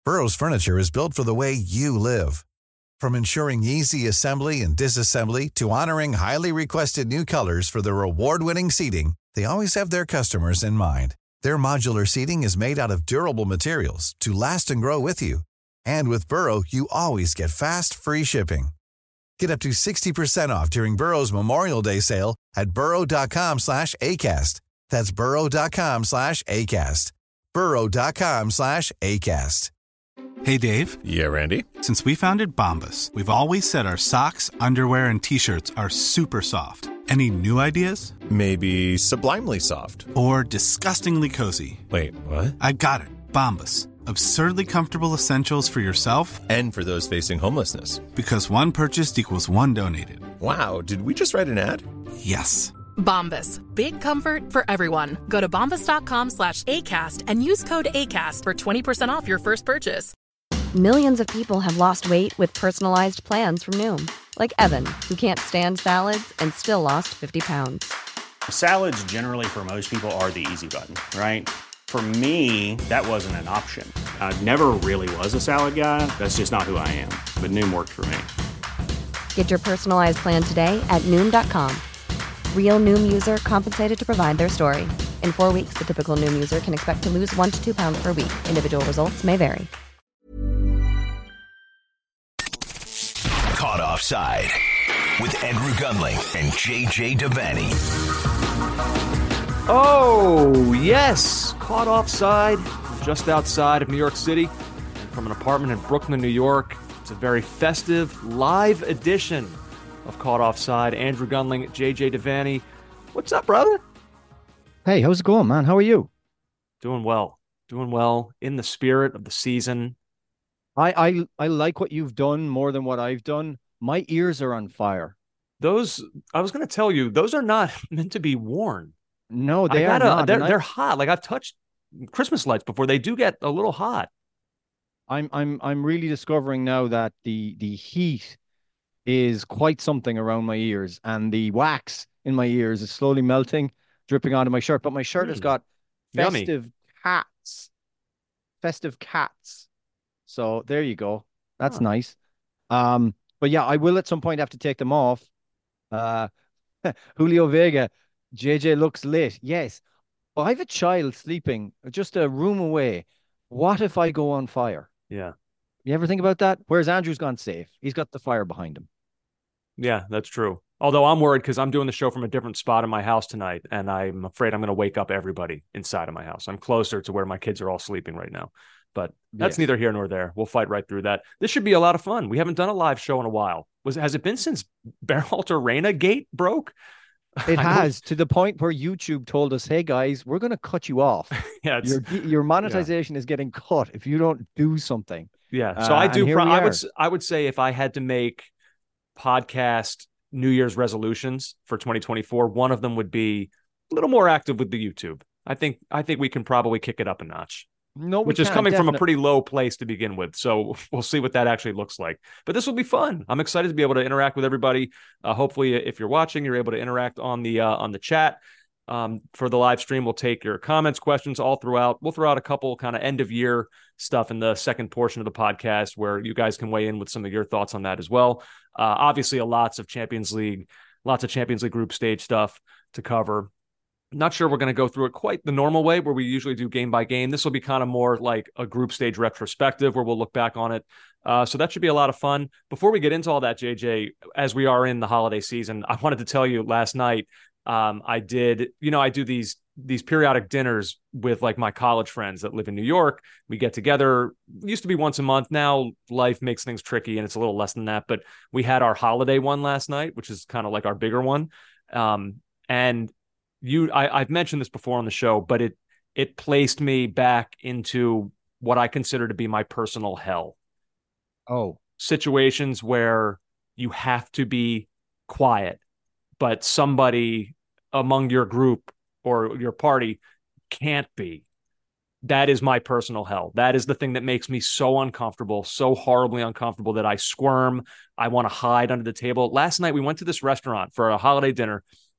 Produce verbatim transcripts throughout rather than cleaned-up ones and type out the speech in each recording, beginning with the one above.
Burrow's furniture is built for the way you live. From ensuring easy assembly and disassembly to honoring highly requested new colors for their award-winning seating, they always have their customers in mind. Their modular seating is made out of durable materials to last and grow with you. And with Burrow, you always get fast, free shipping. Get up to sixty percent off during Burrow's Memorial Day sale at burrow.com slash ACAST. That's burrow.com slash ACAST. burrow.com slash ACAST. Hey, Dave. Yeah, Randy. Since we founded Bombas, we've always said our socks, underwear, and T-shirts are super soft. Any new ideas? Maybe sublimely soft. Or disgustingly cozy. Wait, what? I got it. Bombas. Absurdly comfortable essentials for yourself and for those facing homelessness. Because one purchased equals one donated. Wow, did we just write an ad? Yes. Bombas. Big comfort for everyone. Go to bombas.com slash ACAST and use code ACAST for twenty percent off your first purchase. Millions of people have lost weight with personalized plans from Noom. Like Evan, who can't stand salads and still lost fifty pounds. Salads generally for most people are the easy button, right? For me, that wasn't an option. I never really was a salad guy. That's just not who I am. But Noom worked for me. Get your personalized plan today at Noom dot com. Real Noom user compensated to provide their story. In four weeks, the typical Noom user can expect to lose one to two pounds per week. Individual results may vary. Caught Offside with Andrew Gunling and J J Devaney. Oh, yes. Caught Offside just outside of New York City from an apartment in Brooklyn, New York. It's a very festive live edition of Caught Offside. Andrew Gunling, J J Devaney. What's up, brother? Hey, how's it going, man? How are you? Doing well. Doing well. In the spirit of the season. I, I I like what you've done more than what I've done. My ears are on fire. Those, I was going to tell you, those are not meant to be worn. No, they gotta, are not. They're, I, they're hot. Like I've touched Christmas lights before. They do get a little hot. I'm I'm I'm really discovering now that the the heat is quite something around my ears, and the wax in my ears is slowly melting, dripping onto my shirt. But my shirt mm. has got festive Yummy. cats, festive cats. So there you go. That's huh. nice. Um, but yeah, I will at some point have to take them off. Uh, Julio Vega, J J looks lit. Yes. Well, I have a child sleeping just a room away. What if I go on fire? Yeah. You ever think about that? Whereas Andrew's gone safe. He's got the fire behind him. Yeah, that's true. Although I'm worried because I'm doing the show from a different spot in my house tonight, and I'm afraid I'm going to wake up everybody inside of my house. I'm closer to where my kids are all sleeping right now. But that's yes. neither here nor there. We'll fight right through that. This should be a lot of fun. We haven't done a live show in a while. Was Has it been since Berhalter Reina gate broke? It has, to the point where YouTube told us, hey, guys, we're going to cut you off. yeah, your, your monetization yeah. is getting cut if you don't do something. Yeah, so uh, I do. Pro- I would I would say if I had to make podcast New Year's resolutions for twenty twenty-four, one of them would be a little more active with the YouTube. I think I think we can probably kick it up a notch. No, which can, is coming definitely. from a pretty low place to begin with. So we'll see what that actually looks like. But this will be fun. I'm excited to be able to interact with everybody. Uh, hopefully, if you're watching, you're able to interact on the uh, on the chat. Um, for the live stream, we'll take your comments, questions all throughout. We'll throw out a couple kind of end of year stuff in the second portion of the podcast where you guys can weigh in with some of your thoughts on that as well. Uh, obviously, lots of Champions League, lots of Champions League group stage stuff to cover. Not sure we're going to go through it quite the normal way where we usually do game by game. This will be kind of more like a group stage retrospective where we'll look back on it. Uh, so that should be a lot of fun. Before we get into all that, J J, as we are in the holiday season, I wanted to tell you last night, um, I did, you know, I do these, these periodic dinners with like my college friends that live in New York. We get together, it used to be once a month. Now life makes things tricky and it's a little less than that, but we had our holiday one last night, which is kind of like our bigger one. Um, and You, I, I've mentioned this before on the show, but it it placed me back into what I consider to be my personal hell. Oh, situations where you have to be quiet, but somebody among your group or your party can't be. That is my personal hell. That is the thing that makes me so uncomfortable, so horribly uncomfortable that I squirm. I want to hide under the table. Last night we went to this restaurant for a holiday dinner.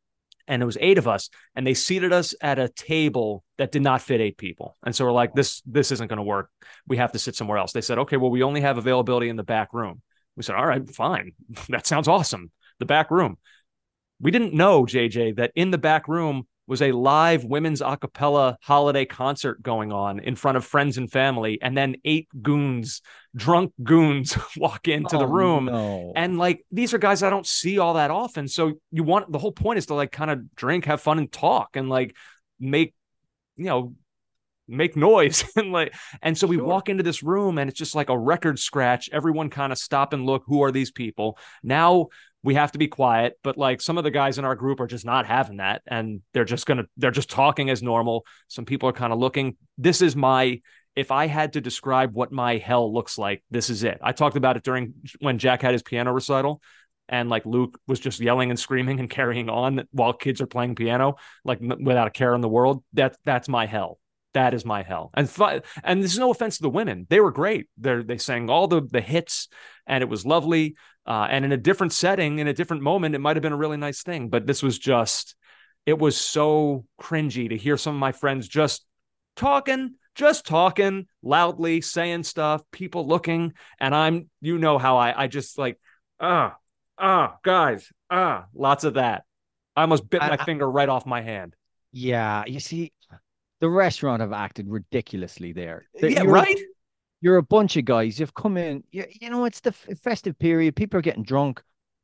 and it was eight of us, and they seated us at a table that did not fit eight people. And so we're like, this, this isn't going to work. We have to sit somewhere else. They said, okay, well, we only have availability in the back room. We said, all right, fine. That sounds awesome. The back room. We didn't know, J J, that in the back room was a live women's a cappella holiday concert going on in front of friends and family. And then eight goons, drunk goons walk into oh, the room. No. And like, these are guys I don't see all that often. So you want, the whole point is to like kind of drink, have fun and talk and like make, you know, make noise. and like, and so we sure. walk into this room and it's just like a record scratch. Everyone kind of stop and look, who are these people? Now we have to be quiet, but like some of the guys in our group are just not having that. And they're just going to, they're just talking as normal. Some people are kind of looking. This is my, if I had to describe what my hell looks like, this is it. I talked about it during when Jack had his piano recital and like Luke was just yelling and screaming and carrying on while kids are playing piano, like without a care in the world. That that's my hell. That is my hell. And th- and this is no offense to the women. They were great. They they sang all the, the hits and it was lovely. Uh, and in a different setting, in a different moment, it might have been a really nice thing. But this was just, it was so cringy to hear some of my friends just talking, just talking loudly, saying stuff, people looking. And I'm, you know how I, I just like, ah, ah, guys, ah, lots of that. I almost bit my I, finger right off my hand. Yeah. You see, the restaurant have acted ridiculously there. Yeah, you're, right? You're a bunch of guys. You've come in. You, you know, it's the festive period. People are getting drunk.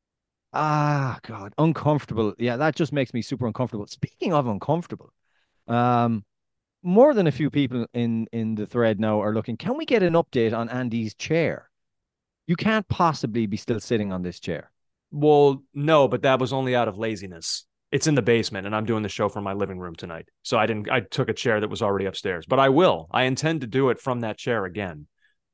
Ah, God, uncomfortable. Yeah, that just makes me super uncomfortable. Speaking of uncomfortable, um, more than a few people in, in the thread now are looking, can we get an update on Andy's chair? You can't possibly be still sitting on this chair. Well, no, but that was only out of laziness. It's in the basement and I'm doing the show from my living room tonight. So I didn't, I took a chair that was already upstairs, but I will, I intend to do it from that chair again.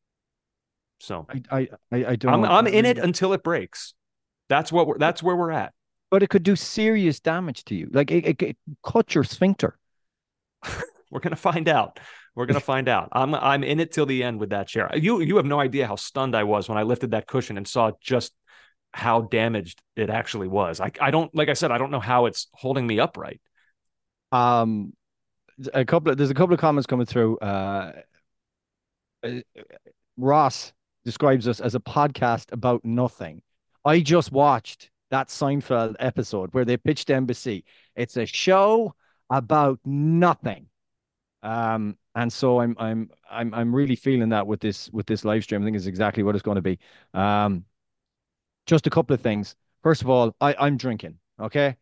So I, I, I don't, I'm, I'm in it until it breaks. That's what we're, that's where we're at. But it could do serious damage to you. Like it, it, it cut your sphincter. We're going to find out. We're going to find out. I'm, I'm in it till the end with that chair. You, you have no idea how stunned I was when I lifted that cushion and saw just how damaged it actually was. I I don't, like I said, I don't know how it's holding me upright. Um, a couple of, there's a couple of comments coming through. Uh, Ross describes us as a podcast about nothing. I just watched that Seinfeld episode where they pitched Embassy. It's a show about nothing. Um, and so I'm I'm I'm I'm really feeling that with this with this live stream. I think is exactly what it's going to be. Um. Just a couple of things. First of all, I, I'm drinking. Okay.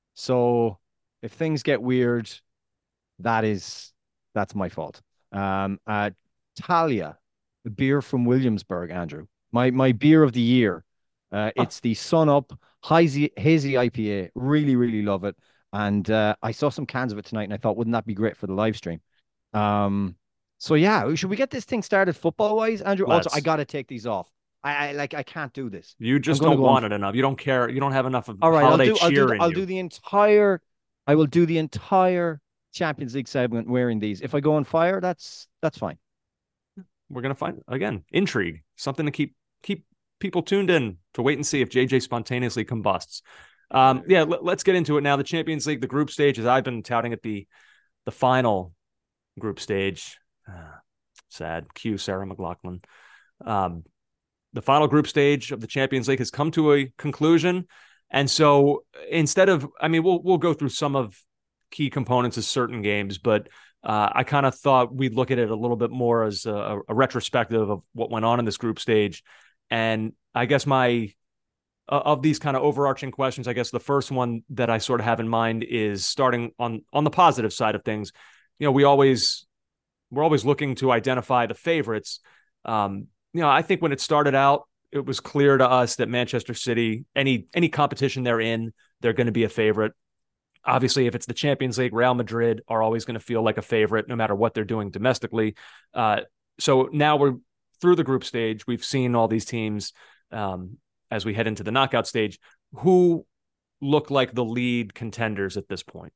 So if things get weird, that is, that's my fault. Um, uh, Talia, the beer from Williamsburg, Andrew, my, my beer of the year. Uh, it's the Sun Up Hazy, Hazy I P A. Really, really love it. And uh, I saw some cans of it tonight and I thought, wouldn't that be great for the live stream? Um, so yeah, should we get this thing started football wise, Andrew? Let's. Also, I got to take these off. I, I like I can't do this. You just don't want on... it enough. You don't care. You don't have enough of all right, holiday I'll do, cheer I'll, do, in I'll you. do the entire I will do the entire Champions League segment wearing these. If I go on fire, that's that's fine. We're gonna find again intrigue, something to keep keep people tuned in to wait and see if J J spontaneously combusts. Um, yeah, let, let's get into it now. The Champions League, the group stage, as I've been touting at the the final group stage. Uh, sad. Cue Sarah McLachlan. Um, The final group stage of the Champions League has come to a conclusion. And so instead of, I mean, we'll we'll go through some of key components of certain games, but uh, I kind of thought we'd look at it a little bit more as a, a retrospective of what went on in this group stage. And I guess my, uh, of these kind of overarching questions, I guess the first one that I sort of have in mind is starting on, on the positive side of things. You know, we always, we're always looking to identify the favorites. Um, You know, I think when it started out, it was clear to us that Manchester City, any any competition they're in, they're going to be a favorite. Obviously, if it's the Champions League, Real Madrid are always going to feel like a favorite, no matter what they're doing domestically. Uh, so now we're through the group stage. We've seen all these teams um, as we head into the knockout stage. Who look like the lead contenders at this point?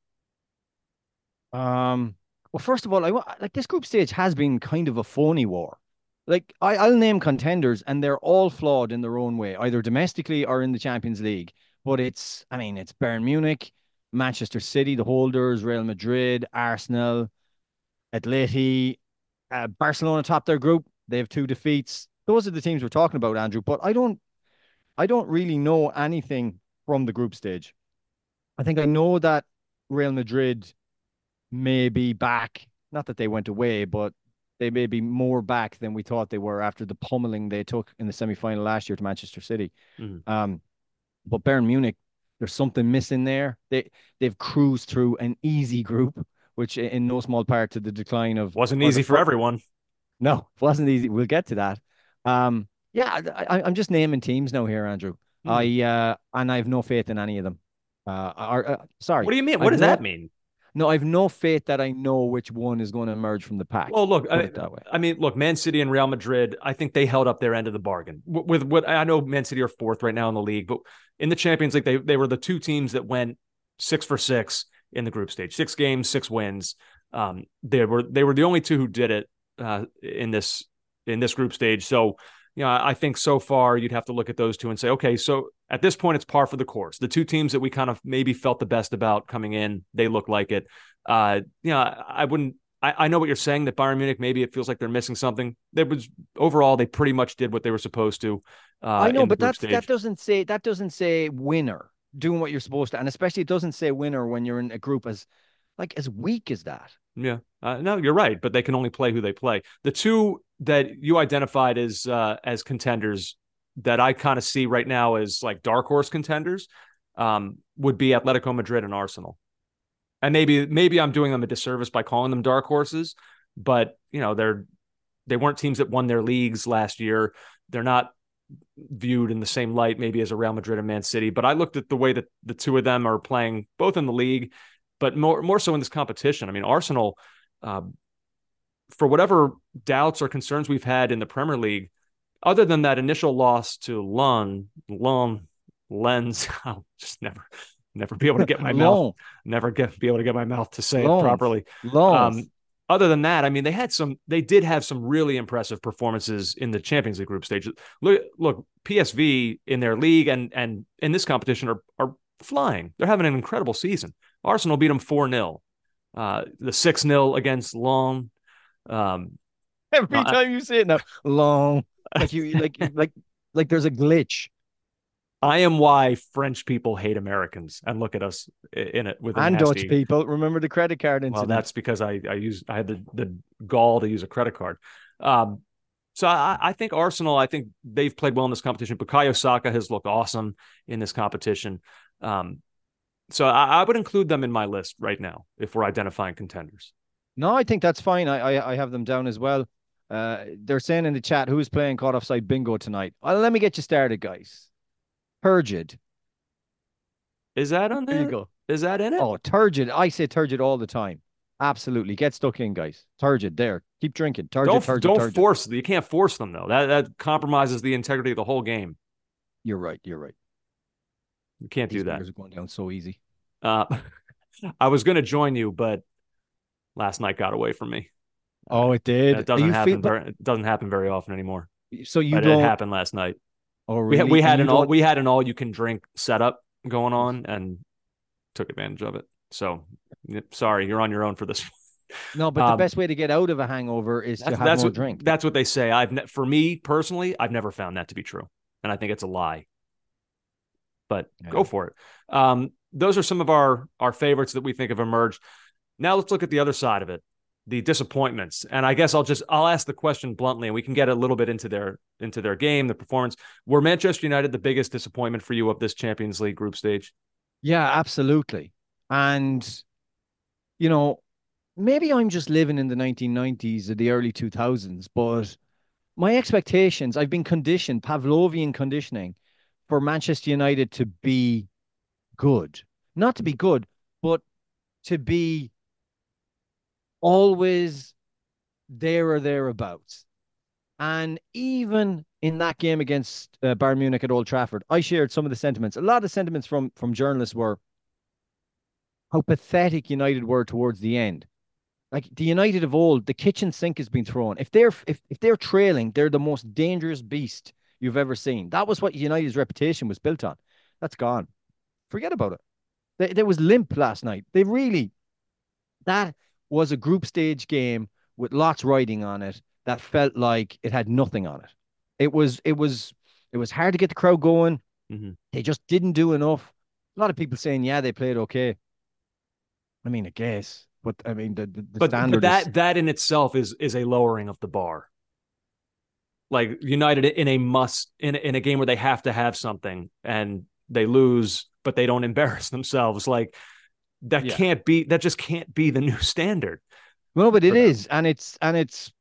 Um. Well, first of all, I like this group stage has been kind of a phony war. Like, I, I'll name contenders, and they're all flawed in their own way, either domestically or in the Champions League. But it's, I mean, it's Bayern Munich, Manchester City, the holders, Real Madrid, Arsenal, Atleti, uh, Barcelona top their group. They have two defeats. Those are the teams we're talking about, Andrew. But I don't, I don't really know anything from the group stage. I think I know that Real Madrid may be back. Not that they went away, but they may be more back than we thought they were after the pummeling they took in the semi-final last year to Manchester City. Mm-hmm. Um, but Bayern Munich, there's something missing there. They they've cruised through an easy group, which in no small part to the decline of wasn't easy for everyone. No, it wasn't easy. We'll get to that. Um, yeah, I, I'm just naming teams now here, Andrew. Mm. I uh, and I have no faith in any of them. Uh, or, uh, sorry. What do you mean? What I've does no, that mean? No, I've no faith that I know which one is going to emerge from the pack. Well, look, I, I mean, look, Man City and Real Madrid, I think they held up their end of the bargain. With what I know, Man City are fourth right now in the league, but in the Champions League, they they were the two teams that went six for six in the group stage, six games, six wins. Um, they were they were the only two who did it uh, in this in this group stage. So, you know, I think so far you'd have to look at those two and say, okay, so at this point it's par for the course. The two teams that we kind of maybe felt the best about coming in, they look like it. Uh, you know, I wouldn't. I, I know what you're saying that Bayern Munich, maybe it feels like they're missing something. There was overall they pretty much did what they were supposed to. Uh, I know, but that's that doesn't say that doesn't say winner doing what you're supposed to, and especially it doesn't say winner when you're in a group as like as weak as that. Yeah, uh, no, you're right, but they can only play who they play. The two that you identified as uh, as contenders that I kind of see right now as like dark horse contenders um, would be Atletico Madrid and Arsenal. And maybe maybe I'm doing them a disservice by calling them dark horses, but you know they're they weren't teams that won their leagues last year. They're not viewed in the same light maybe as a Real Madrid and Man City. But I looked at the way that the two of them are playing, both in the league, but more more so in this competition. I mean, Arsenal, uh, for whatever doubts or concerns we've had in the Premier League, other than that initial loss to Lens, Lens, Lens, I'll just never. Never be able to get my mouth. Never get be able to get my mouth to say Loans. it properly. Um, other than that, I mean, they had some. They did have some really impressive performances in the Champions League group stage. Look, look, P S V in their league and and in this competition are are flying. They're having an incredible season. Arsenal beat them four nil. Uh, the six nil against Lens. Um, Every uh, time you say it now, Lens, like you like like like there's a glitch. I am why French people hate Americans and look at us in it with and Dutch people. Remember the credit card incident? Well, that's because I I use I had the, the gall to use a credit card. Um, so I, I think Arsenal. I think they've played well in this competition. Bukayo Saka has looked awesome in this competition. Um, so I, I would include them in my list right now if we're identifying contenders. No, I think that's fine. I I, I have them down as well. Uh, they're saying in the chat who's playing caught offside bingo tonight. Well, let me get you started, guys. Turgid. Is that on there? There you go. Is that in it? Oh, turgid. I say turgid all the time. Absolutely. Get stuck in, guys. Turgid there. Keep drinking. Turgid, don't, turgid, don't turgid. force You can't force them, though. That that compromises the integrity of the whole game. You're right. You're right. You can't These do that. These are going down so easy. Uh, I was going to join you, but last night got away from me. Oh, it did. It doesn't happen. Feel, very, it doesn't happen very often anymore. So you but don't. It happened last night. Oh, really? We, we had an all we had an all you can drink setup going on and took advantage of it. So sorry, you're on your own for this. No, but um, the best way to get out of a hangover is to have that's more what, drink. That's what they say. I've ne- for me personally, I've never found that to be true, and I think it's a lie. But yeah. Go for it. Um, those are some of our our favorites that we think have emerged. Now let's look at the other side of it. The disappointments. And I guess I'll just I'll ask the question bluntly and we can get a little bit into their into their game, the performance. Were Manchester United the biggest disappointment for you of this Champions League group stage? Yeah, absolutely. And you know, maybe I'm just living in the nineteen nineties or the early two thousands, but my expectations, I've been conditioned, Pavlovian conditioning for Manchester United to be good. Not to be good, but to be always there or thereabouts. And even in that game against uh, Bayern Munich at Old Trafford, I shared some of the sentiments. A lot of sentiments from, from journalists were how pathetic United were towards the end. Like the United of old, the kitchen sink has been thrown. If they're if, if they're trailing, they're the most dangerous beast you've ever seen. That was what United's reputation was built on. That's gone. Forget about it. They, there was limp last night. They really, that was a group stage game with lots riding on it that felt like it had nothing on it. It was, it was, it was hard to get the crowd going. Mm-hmm. They just didn't do enough. A lot of people saying, yeah, they played okay. I mean, I guess, but I mean, the, the, the but, standard but that is... that in itself is is a lowering of the bar. Like United in a must in in a game where they have to have something and they lose, but they don't embarrass themselves. Like that yeah. can't be. That just can't be the new standard. No, but it them. is, and it's and it's.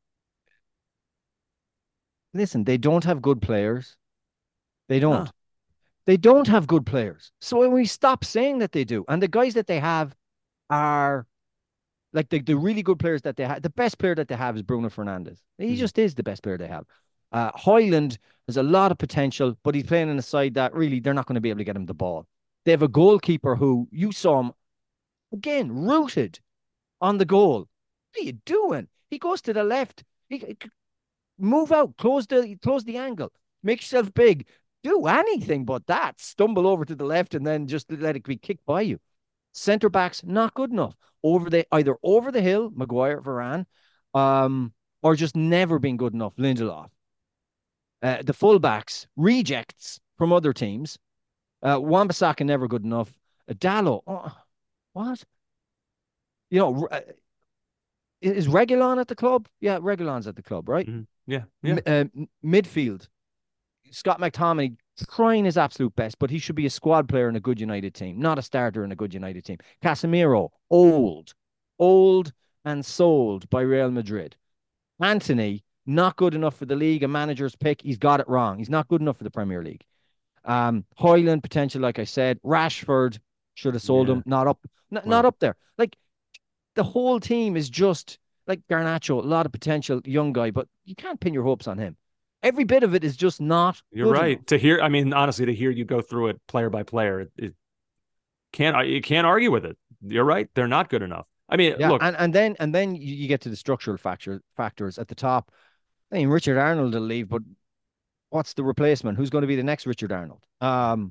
Listen, they don't have good players. They don't. Huh. They don't have good players. So when we stop saying that they do, and the guys that they have are like the, the really good players that they have. The best player that they have is Bruno Fernandes. He mm. just is the best player they have. Uh, Højlund has a lot of potential, but he's playing in a side that really they're not going to be able to get him the ball. They have a goalkeeper who you saw him again rooted on the goal. What are you doing? He goes to the left. He, he move out, close the close the angle, make yourself big. Do anything but that. Stumble over to the left and then just let it be kicked by you. Centre backs not good enough. Over the either over the hill, Maguire, Varane, um, or just never been good enough. Lindelof. Uh, the fullbacks rejects from other teams. Uh, Wan-Bissaka never good enough. Uh, Dalot, oh, what? You know, uh, is Reguilon at the club? Yeah, Reguilon's at the club, right? Mm-hmm. Yeah, yeah. M- uh, midfield. Scott McTominay trying his absolute best, but he should be a squad player in a good United team, not a starter in a good United team. Casemiro, old, old and sold by Real Madrid. Antony, not good enough for the league, a manager's pick. He's got it wrong. He's not good enough for the Premier League. Um, Højlund, potential, like I said. Rashford, should have sold yeah. him. Not up, not, well, not up there. Like, the whole team is just like Garnacho, a lot of potential, young guy, but you can't pin your hopes on him. Every bit of it is just not. You're right. Enough. To hear, I mean, honestly, to hear you go through it player by player, it, it can't you can't argue with it. You're right. They're not good enough. I mean, yeah, look, and, and then and then you get to the structural factor factors at the top. I mean, Richard Arnold will leave, but what's the replacement? Who's going to be the next Richard Arnold? Um,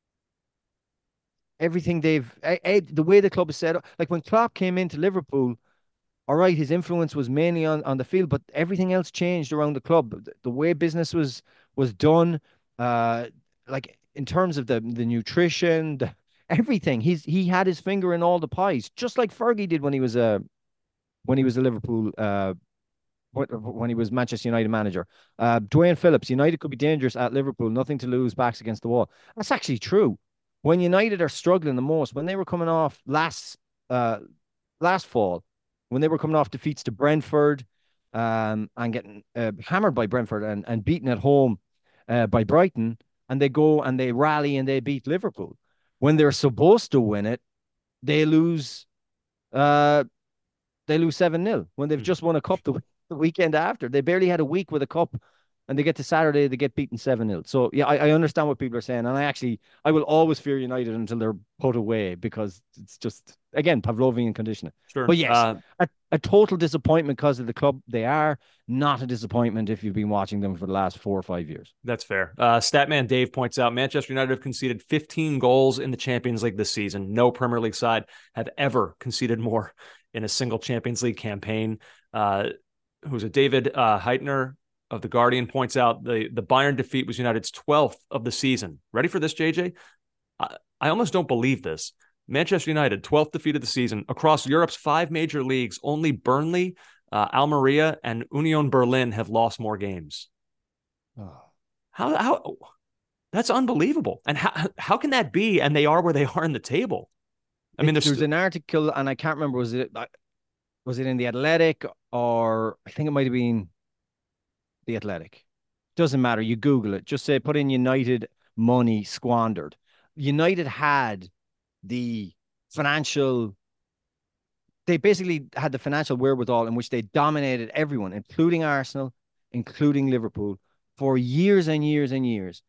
everything they've I, I, the way the club is set up, like when Klopp came into Liverpool. All right, his influence was mainly on, on the field, but everything else changed around the club. The, the way business was was done, uh, like in terms of the the nutrition, the, everything. He's he had his finger in all the pies, just like Fergie did when he was a when he was a Liverpool uh when he was Manchester United manager. Uh, Dwayne Phillips, United could be dangerous at Liverpool, nothing to lose, backs against the wall. That's actually true. When United are struggling the most, when they were coming off last uh last fall. When they were coming off defeats to Brentford um, and getting uh, hammered by Brentford and, and beaten at home uh, by Brighton, and they go and they rally and they beat Liverpool. When they're supposed to win it, they lose uh, they lose seven nil when they've just won a cup the, the weekend after. They barely had a week with a cup, and they get to Saturday, they get beaten seven nil. So, yeah, I, I understand what people are saying, and I actually, I will always fear United until they're put away because it's just, again, Pavlovian conditioning. Sure. But yes, uh, a, a total disappointment because of the club they are, not a disappointment if you've been watching them for the last four or five years. That's fair. Uh, Statman Dave points out Manchester United have conceded fifteen goals in the Champions League this season. No Premier League side have ever conceded more in a single Champions League campaign. Uh, who's it? David uh, Heitner of The Guardian points out the, the Bayern defeat was United's twelfth of the season. Ready for this, J J? I, I almost don't believe this. Manchester United, twelfth defeat of the season. Across Europe's five major leagues, only Burnley, uh, Almeria, and Union Berlin have lost more games. Oh. How, how, that's unbelievable. And how, how can that be? And they are where they are in the table. I mean, there's, there's there's an article, and I can't remember, was it, was it in The Athletic, or I think it might have been The Athletic. Doesn't matter. You Google it. Just say, put in United money squandered. United had the financial, they basically had the financial wherewithal in which they dominated everyone, including Arsenal, including Liverpool, for years and years and years.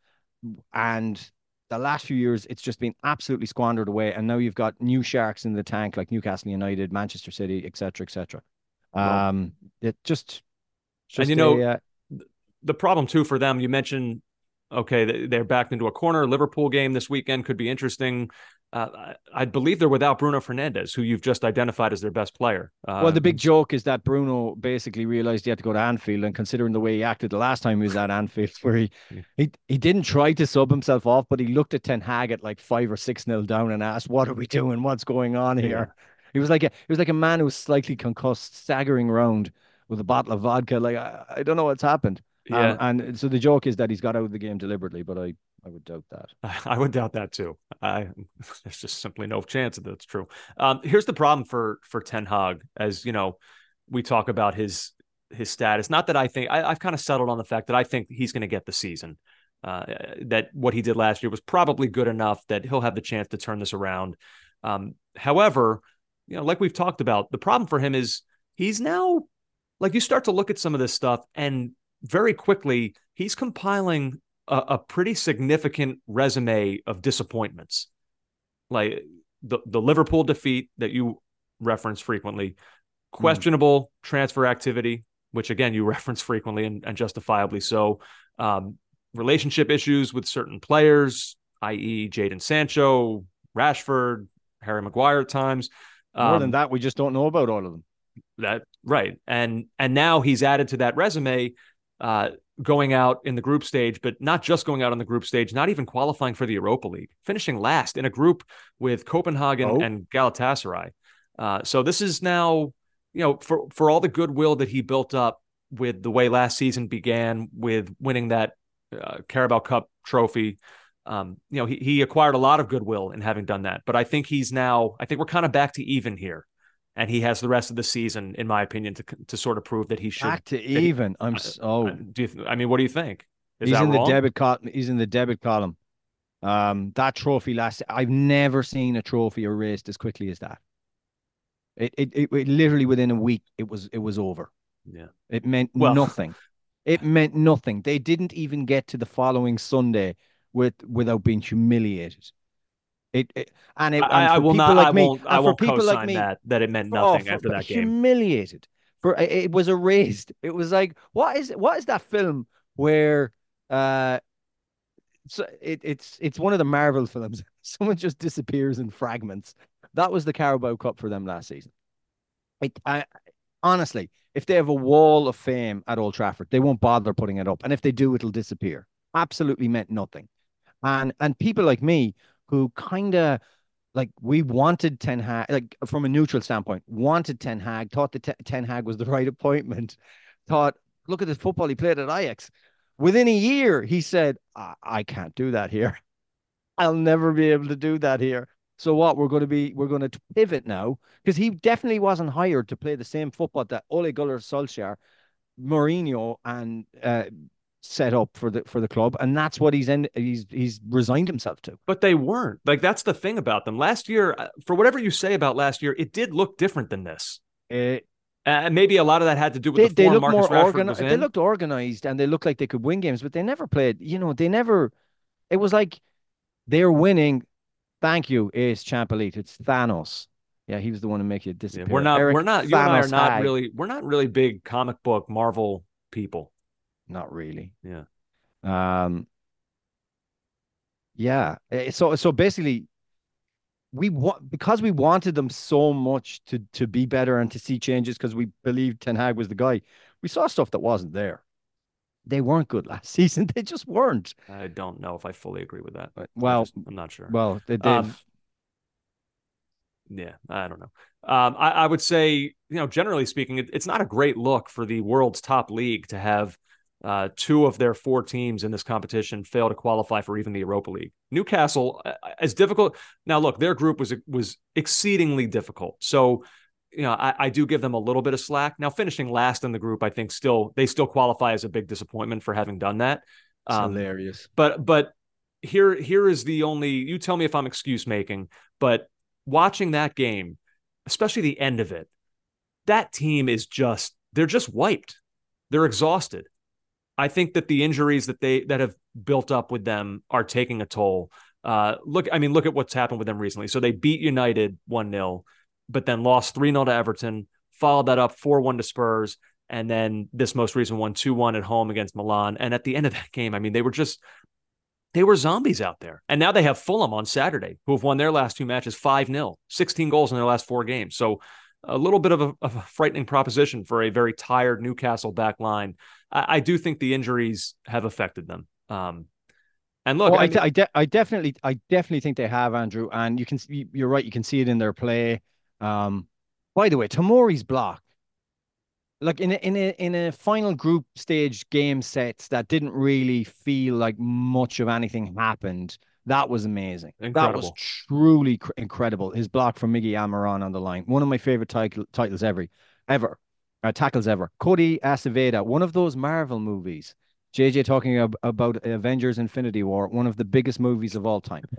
And the last few years, it's just been absolutely squandered away. And now you've got new sharks in the tank, like Newcastle United, Manchester City, et cetera, et cetera. Um, it just, just and you know, a, uh, the problem too for them, you mentioned, okay, they're backed into a corner. Liverpool game this weekend could be interesting. Uh, I, I believe they're without Bruno Fernandes, who you've just identified as their best player. Uh, well, the big joke is that Bruno basically realized he had to go to Anfield, and considering the way he acted the last time he was at Anfield, where he he, he didn't try to sub himself off, but he looked at Ten Hag at like five or six nil down and asked, "What are we doing? What's going on here?" Yeah. He was like a he was like a man who was slightly concussed, staggering around with a bottle of vodka. Like, I, I don't know what's happened. Yeah. Um, and so the joke is that he's got out of the game deliberately, but I, I would doubt that. I would doubt that too. I there's just simply no chance that that's true. Um, here's the problem for for Ten Hag, as you know, we talk about his his status. Not that I think I, I've kind of settled on the fact that I think he's going to get the season. Uh, that what he did last year was probably good enough that he'll have the chance to turn this around. Um, however, you know, like we've talked about, the problem for him is he's now like you start to look at some of this stuff and very quickly he's compiling a, a pretty significant resume of disappointments, like the, the Liverpool defeat that you reference frequently, questionable mm. transfer activity, which again, you reference frequently and, and justifiably so, um, relationship issues with certain players, that is. Jadon Sancho, Rashford, Harry Maguire at times. More um, than that, we just don't know about all of them. That right. And, and now he's added to that resume, uh, going out in the group stage, but not just going out on the group stage, not even qualifying for the Europa League, finishing last in a group with Copenhagen oh. and Galatasaray. Uh, so this is now, you know, for, for all the goodwill that he built up with the way last season began with winning that uh, Carabao Cup trophy, um, you know, he, he acquired a lot of goodwill in having done that. But I think he's now, I think we're kind of back to even here. And he has the rest of the season, in my opinion, to to sort of prove that he should. Back to even. He, I'm so. Do you, I mean, what do you think? Is he's that in wrong? the debit column. He's in the debit column. Um, that trophy last. I've never seen a trophy erased as quickly as that. It it it, it literally within a week it was it was over. Yeah. It meant well, nothing. It meant nothing. They didn't even get to the following Sunday with without being humiliated. It, it and it. I, and I will people not. Like I me, won't. I won't co-sign like me, that. That it meant nothing oh, for, after that game. Humiliated. For it was erased. It was like, what is what is that film where uh, so it, it's it's one of the Marvel films. Someone just disappears in fragments. That was the Carabao Cup for them last season. It, I honestly, if they have a wall of fame at Old Trafford, they won't bother putting it up, and if they do, it'll disappear. Absolutely meant nothing. And and people like me, who kind of like we wanted Ten Hag, like from a neutral standpoint, wanted Ten Hag, thought that Ten Hag was the right appointment, thought, look at the football he played at Ajax. Within a year, he said, I, I can't do that here. I'll never be able to do that here. So what, we're going to be, we're going to pivot now, because he definitely wasn't hired to play the same football that Ole Gunnar Solskjaer, Mourinho, and uh, set up for the for the club, and that's what he's in he's he's resigned himself to. But they weren't. Like, that's the thing about them last year. For whatever you say about last year, it did look different than this. And uh, maybe a lot of that had to do with they, the form they Marcus more Rashford organi- was in. They looked organized and they looked like they could win games, but they never played. You know, they never. It was like they're winning. Thank you, Ace Champ Elite. It's Thanos. Yeah, he was the one to make you disappear. Yeah, we're not. Eric we're not. You Thanos and I are not Hag. really. We're not really big comic book Marvel people. Not really. Yeah. Um, yeah. So, so basically, we want because we wanted them so much to to be better and to see changes because we believed Ten Hag was the guy. We saw stuff that wasn't there. They weren't good last season. They just weren't. I don't know if I fully agree with that. Well, just, I'm not sure. Well, they did. Um, yeah, I don't know. Um, I, I would say, you know, generally speaking, it, it's not a great look for the world's top league to have Uh, two of their four teams in this competition fail to qualify for even the Europa League. Newcastle, uh, as difficult. Now, look, their group was was exceedingly difficult. So, you know, I, I do give them a little bit of slack. Now, finishing last in the group, I think still they still qualify as a big disappointment for having done that. Um, hilarious. But but here here is the only. You tell me if I'm excuse making. But watching that game, especially the end of it, that team is just they're just wiped. They're exhausted. I think that the injuries that they that have built up with them are taking a toll. Uh, look, I mean, look at what's happened with them recently. So they beat United one nil, but then lost three nil to Everton, followed that up four one to Spurs, and then this most recent one, two one at home against Milan. And at the end of that game, I mean, they were just they were zombies out there. And now they have Fulham on Saturday, who have won their last two matches five nil, sixteen goals in their last four games. So a little bit of a, of a frightening proposition for a very tired Newcastle back line. I, I do think the injuries have affected them. Um, and look, well, I, I, mean, I, de- I definitely, I definitely think they have, Andrew. And you can, you're right. You can see it in their play. Um, by the way, Tomori's block, like in a, in a in a final group stage game sets that didn't really feel like much of anything happened. That was amazing. Incredible. That was truly cr- incredible. His block from Miggy Almiron on the line, one of my favorite title, titles ever, ever, uh, tackles ever. Cody Aceveda, one of those Marvel movies. J J talking ab- about Avengers: Infinity War, one of the biggest movies of all time.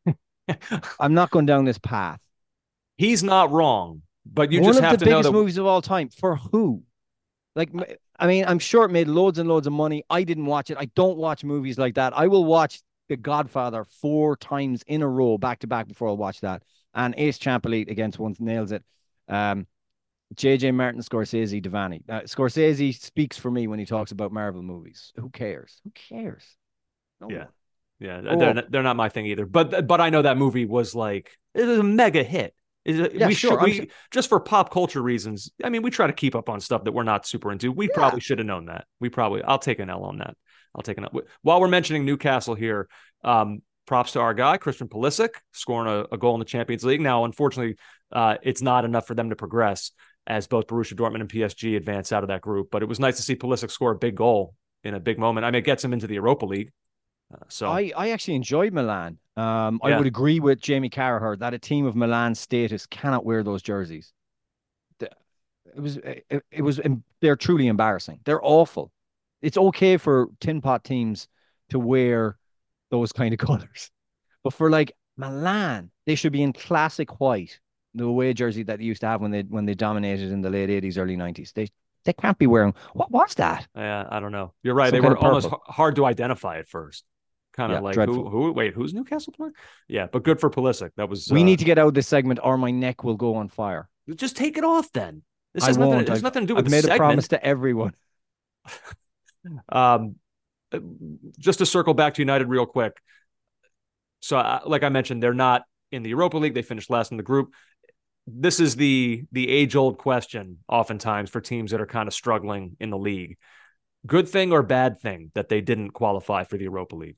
I'm not going down this path. He's not wrong, but you one just of have the to know biggest that movies of all time. For who? Like, I mean, I'm sure it made loads and loads of money. I didn't watch it. I don't watch movies like that. I will watch The Godfather four times in a row, back to back, before I'll watch that. And Ace Champerlain against one nails it. Um, J J Martin, Scorsese, Devaney. Uh, Scorsese speaks for me when he talks about Marvel movies. Who cares? Who cares? No yeah, one. yeah, Oh, they're not, they're not my thing either. But but I know that movie was like it was a mega hit. Yeah, we sure, should I'm we sure. just for pop culture reasons. I mean, we try to keep up on stuff that we're not super into. We Yeah. probably should have known that. We probably. I'll take an L on that. I'll take an L. While we're mentioning Newcastle here, um, props to our guy Christian Pulisic scoring a, a goal in the Champions League. Now, unfortunately, uh, it's not enough for them to progress as both Borussia Dortmund and P S G advance out of that group. But it was nice to see Pulisic score a big goal in a big moment. I mean, it gets him into the Europa League. Uh, so I, I actually enjoyed Milan. Um, I Yeah. would agree with Jamie Carragher that a team of Milan's status cannot wear those jerseys. The- It was it, it was they're truly embarrassing. They're awful. It's okay for tin pot teams to wear those kind of colors, but for like Milan, they should be in classic white, the away jersey that they used to have when they when they dominated in the late eighties, early nineties. They they can't be wearing. What was that? yeah, I don't know. You're right. Some They kind were of almost purple. h- hard to identify at first. Kind of Yeah, like dreadful. who who wait who's Newcastle playing? Yeah, but good for Pulisic. That was We uh, need to get out of this segment, or my neck will go on fire. just take it off then. This I has nothing. won't. It has I've, nothing to do I've with made the a promise segment. to everyone. Um, just to circle back to United real quick. So, uh, like I mentioned, they're not in the Europa League. They finished last in the group. This is the the age old question, oftentimes for teams that are kind of struggling in the league. Good thing or bad thing that they didn't qualify for the Europa League?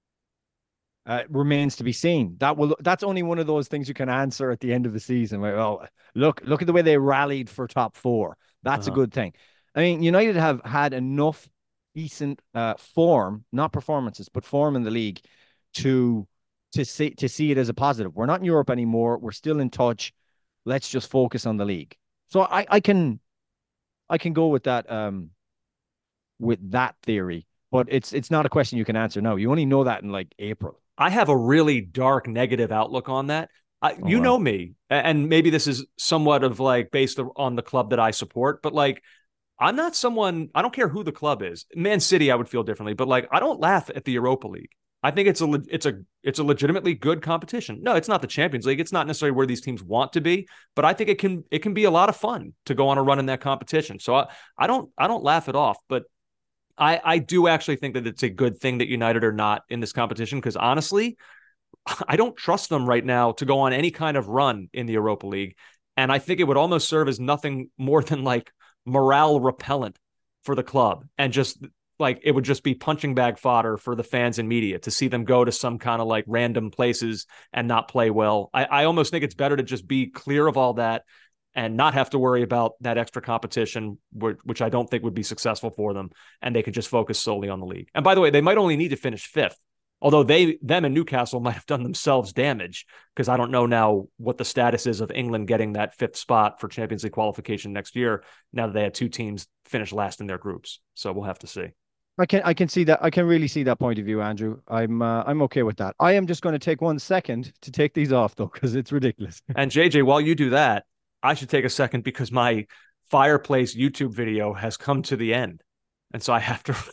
Uh, remains to be seen. That will. That's only one of those things you can answer at the end of the season. Where, oh, look, look at the way they rallied for top four. That's Uh-huh. a good thing. I mean, United have had enough decent uh, form, not performances, but form in the league to to see to see it as a positive. We're not in Europe anymore. We're still in touch. Let's just focus on the league. So I, I can I can go with that um with that theory, but it's it's not a question you can answer now. You only know that in like April. I have a really dark negative outlook on that. I, Oh, you wow. know me, and maybe this is somewhat of like based on the club that I support, but like I'm not someone, I don't care who the club is. Man City, I would feel differently, but like I don't laugh at the Europa League. I think it's a it's a it's a legitimately good competition. No, it's not the Champions League. It's not necessarily where these teams want to be, but I think it can it can be a lot of fun to go on a run in that competition. So I, I don't I don't laugh it off, but I, I do actually think that it's a good thing that United are not in this competition because honestly, I don't trust them right now to go on any kind of run in the Europa League. And I think it would almost serve as nothing more than like morale repellent for the club. And just like it would just be punching bag fodder for the fans and media to see them go to some kind of like random places and not play well. I, I almost think it's better to just be clear of all that and not have to worry about that extra competition, which I don't think would be successful for them. And they could just focus solely on the league. And by the way, they might only need to finish fifth, although they, them and Newcastle might have done themselves damage because I don't know now what the status is of England getting that fifth spot for Champions League qualification next year. Now that they had two teams finish last in their groups. So we'll have to see. I can I can see that. I can really see that point of view, Andrew. I'm uh, I'm okay with that. I am just going to take one second to take these off though, because it's ridiculous. And J J, while you do that, I should take a second because my fireplace YouTube video has come to the end. And so I have to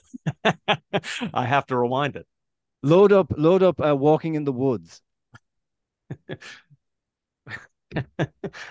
I have to rewind it. Load up, load up uh, Walking in the Woods.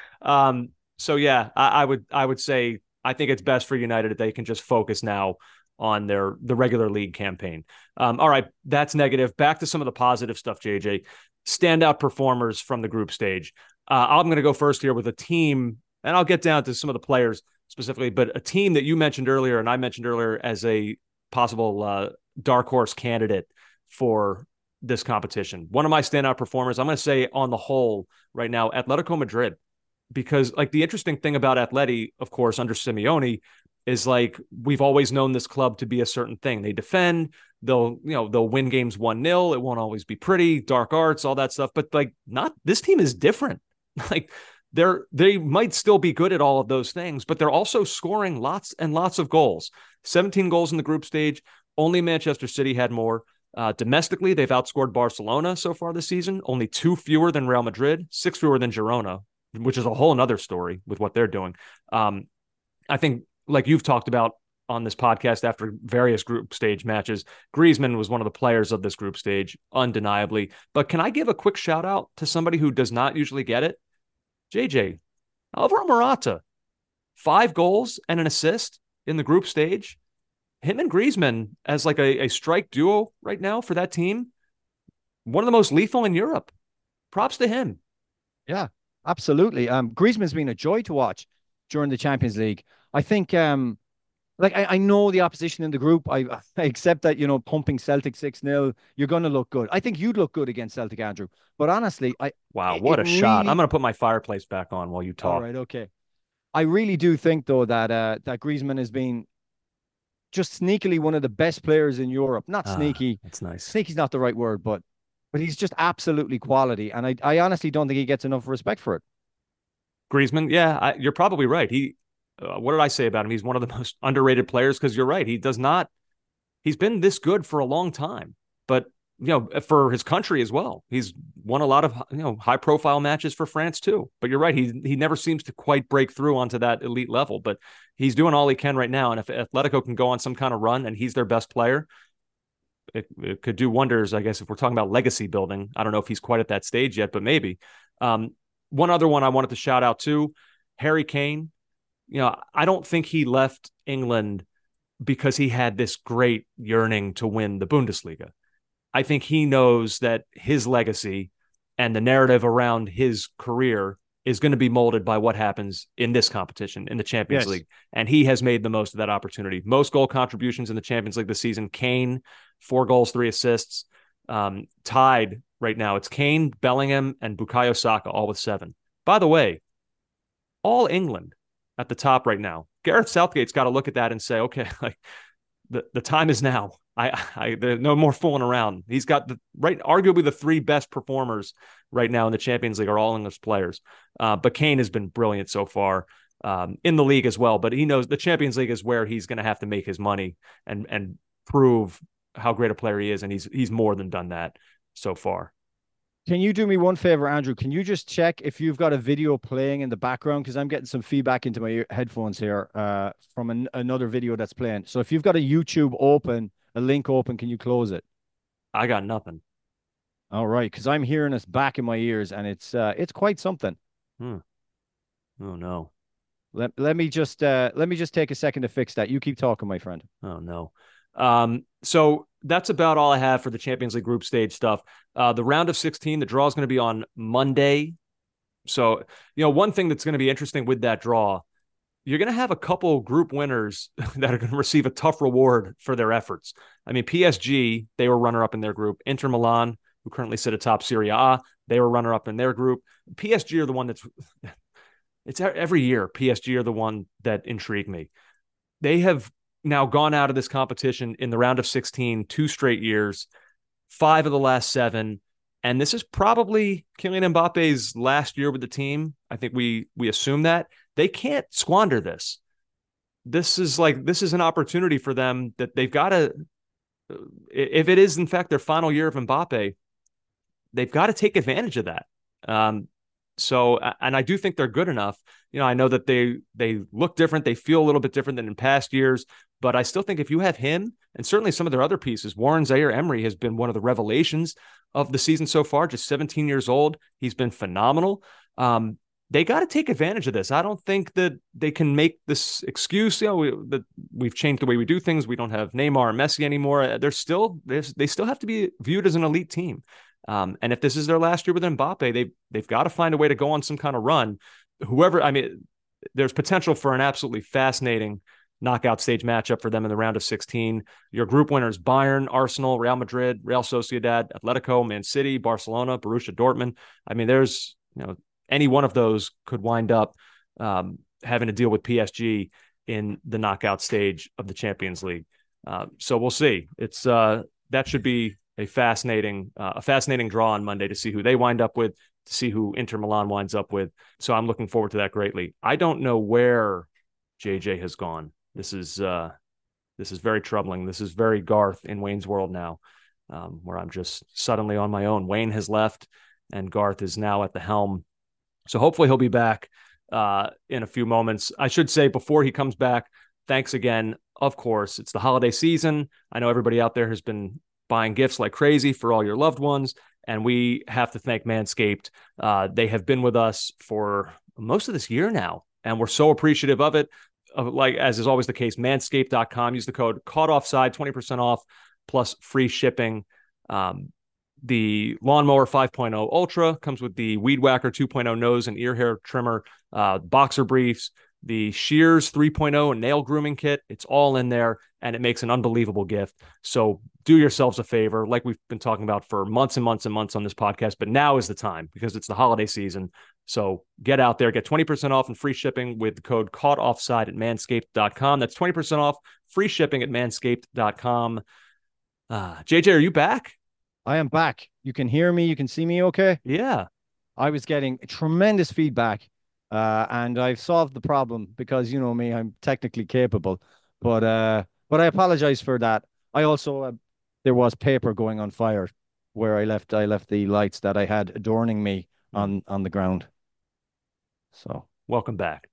um, so yeah, I, I would I would say I think it's best for United that they can just focus now on their the regular league campaign. Um, all right, that's negative. Back to some of the positive stuff, J J. Standout performers from the group stage. Uh, I'm going to go first here with a team, and I'll get down to some of the players specifically, but a team that you mentioned earlier and I mentioned earlier as a possible uh, dark horse candidate for this competition. One of my standout performers, I'm going to say on the whole right now, Atletico Madrid, because like the interesting thing about Atleti, of course, under Simeone is like, we've always known this club to be a certain thing. They defend, they'll, you know, they'll win games one nil. It won't always be pretty, dark arts, all that stuff. But like, not, this team is different. Like they're, they might still be good at all of those things, but they're also scoring lots and lots of goals. seventeen goals in the group stage. Only Manchester City had more. Uh, domestically, they've outscored Barcelona so far this season. Only two fewer than Real Madrid, six fewer than Girona, which is a whole nother story with what they're doing. Um, I think, like you've talked about on this podcast after various group stage matches, Griezmann was one of the players of this group stage, undeniably. But can I give a quick shout out to somebody who does not usually get it? J J, Alvaro Morata, five goals and an assist in the group stage. Him and Griezmann as like a, a strike duo right now for that team, one of the most lethal in Europe. Props to him. Yeah, absolutely. Um, Griezmann's been a joy to watch during the Champions League. I think, um, like, I, I know the opposition in the group. I, I accept that, you know, pumping Celtic six nil, you're going to look good. I think you'd look good against Celtic, Andrew. But honestly, I... Wow, what a really... shot. I'm going to put my fireplace back on while you talk. All right, okay. I really do think, though, that uh, that Griezmann has been just sneakily one of the best players in Europe. Not sneaky. Ah, that's nice. Sneaky's not the right word, but but he's just absolutely quality. And I, I honestly don't think he gets enough respect for it. Griezmann, yeah, I, you're probably right. He, uh, what did I say about him? He's one of the most underrated players because you're right. He does not, he's been this good for a long time, but, you know, for his country as well. He's won a lot of, you know, high profile matches for France too. But you're right. He, he never seems to quite break through onto that elite level, but he's doing all he can right now. And if Atletico can go on some kind of run and he's their best player, it, it could do wonders, I guess, if we're talking about legacy building. I don't know if he's quite at that stage yet, but maybe. Um, one other one I wanted to shout out to, Harry Kane. You know, I don't think he left England because he had this great yearning to win the Bundesliga. I think he knows that his legacy and the narrative around his career is going to be molded by what happens in this competition, in the Champions yes. League. And he has made the most of that opportunity. Most goal contributions in the Champions League this season. Kane, four goals, three assists. Um, tied right now. It's Kane, Bellingham, and Bukayo Saka, all with seven. By the way, all England at the top right now. Gareth Southgate's got to look at that and say, okay, like the, the time is now. I, I, there's no more fooling around. He's got the right, arguably the three best performers right now in the Champions League are all English players. Uh, but Kane has been brilliant so far um, in the league as well. But he knows the Champions League is where he's going to have to make his money and and prove how great a player he is. And he's he's more than done that so far. Can you do me one favor, Andrew? Can you just check if you've got a video playing in the background? Because I'm getting some feedback into my ear- headphones here uh, from an, another video that's playing. So if you've got a YouTube open, a link open, can you close it? I got nothing. All right, because I'm hearing this back in my ears, and it's uh, it's quite something. Hmm. Oh no. Let let me just uh, let me just take a second to fix that. You keep talking, my friend. Oh no. Um. So that's about all I have for the Champions League group stage stuff. Uh, the round of sixteen, the draw is going to be on Monday. So you know, one thing that's going to be interesting with that draw, you're going to have a couple group winners that are going to receive a tough reward for their efforts. I mean, P S G, they were runner-up in their group. Inter Milan, who currently sit atop Serie A, they were runner-up in their group. P S G are the one that's, it's every year, P S G are the one that intrigue me. They have now gone out of this competition in the round of sixteen, two straight years, five of the last seven. And this is probably Kylian Mbappe's last year with the team. I think we we assume that. They can't squander this. This is like, this is an opportunity for them that they've got to, if it is in fact their final year of Mbappe, they've got to take advantage of that. Um, so, and I do think they're good enough. You know, I know that they, they look different. They feel a little bit different than in past years, but I still think if you have him and certainly some of their other pieces, Warren Zaire-Emery has been one of the revelations of the season so far, just seventeen years old. He's been phenomenal. Um, they got to take advantage of this. I don't think that they can make this excuse, you know, we, that we've changed the way we do things. We don't have Neymar and Messi anymore. They're still, they're, they still have to be viewed as an elite team. Um, and if this is their last year with Mbappe, they've, they've got to find a way to go on some kind of run. Whoever, I mean, there's potential for an absolutely fascinating knockout stage matchup for them in the round of sixteen. Your group winners, Bayern, Arsenal, Real Madrid, Real Sociedad, Atletico, Man City, Barcelona, Borussia Dortmund. I mean, there's, you know, any one of those could wind up um, having to deal with P S G in the knockout stage of the Champions League. Uh, so we'll see. It's uh, that should be a fascinating, uh, a fascinating draw on Monday to see who they wind up with, to see who Inter Milan winds up with. So I'm looking forward to that greatly. I don't know where J J has gone. This is uh, this is very troubling. This is very Garth in Wayne's World now, um, where I'm just suddenly on my own. Wayne has left, and Garth is now at the helm. So hopefully he'll be back uh, in a few moments. I should say before he comes back, thanks again. Of course, it's the holiday season. I know everybody out there has been buying gifts like crazy for all your loved ones, and we have to thank Manscaped. Uh, they have been with us for most of this year now, and we're so appreciative of it. Of, like, as is always the case, manscaped dot com. Use the code Caught Offside, twenty percent off plus free shipping. Um, The Lawnmower five point oh Ultra comes with the Weed Whacker two point oh nose and ear hair trimmer, uh, boxer briefs, the Shears three point oh and nail grooming kit. It's all in there, and it makes an unbelievable gift. So do yourselves a favor, like we've been talking about for months and months and months on this podcast, but now is the time because it's the holiday season. So get out there, get twenty percent off and free shipping with the code Caught Offside at manscaped dot com. That's twenty percent off, free shipping at manscaped dot com. Uh, J J, are you back? I am back. You can hear me. You can see me okay? Yeah. I was getting tremendous feedback, uh, and I've solved the problem because, you know me, I'm technically capable. But uh, but I apologize for that. I also, uh, there was paper going on fire where I left I left the lights that I had adorning me on, on the ground. So welcome back.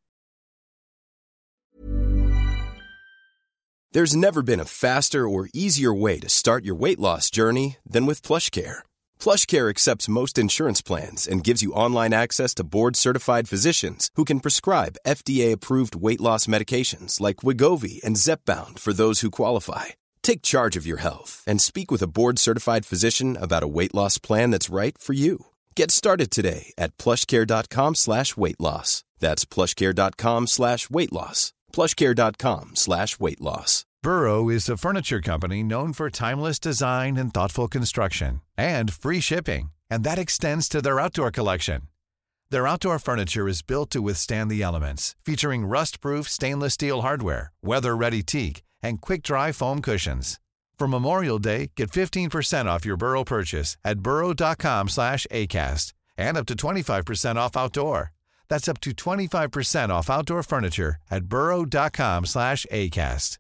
There's never been a faster or easier way to start your weight loss journey than with PlushCare. PlushCare accepts most insurance plans and gives you online access to board-certified physicians who can prescribe F D A-approved weight loss medications like Wegovy and Zepbound for those who qualify. Take charge of your health and speak with a board-certified physician about a weight loss plan that's right for you. Get started today at plushcare.com slash weight loss. That's plushcare.com slash weight loss. plushcare.com slash weight loss. Burrow is a furniture company known for timeless design and thoughtful construction and free shipping, and that extends to their outdoor collection. Their outdoor furniture is built to withstand the elements, featuring rust-proof stainless steel hardware, weather-ready teak, and quick-dry foam cushions. For Memorial Day, get fifteen percent off your Burrow purchase at burrow.com slash ACAST and up to twenty-five percent off outdoor. That's up to twenty-five percent off outdoor furniture at burrow.com slash ACAST.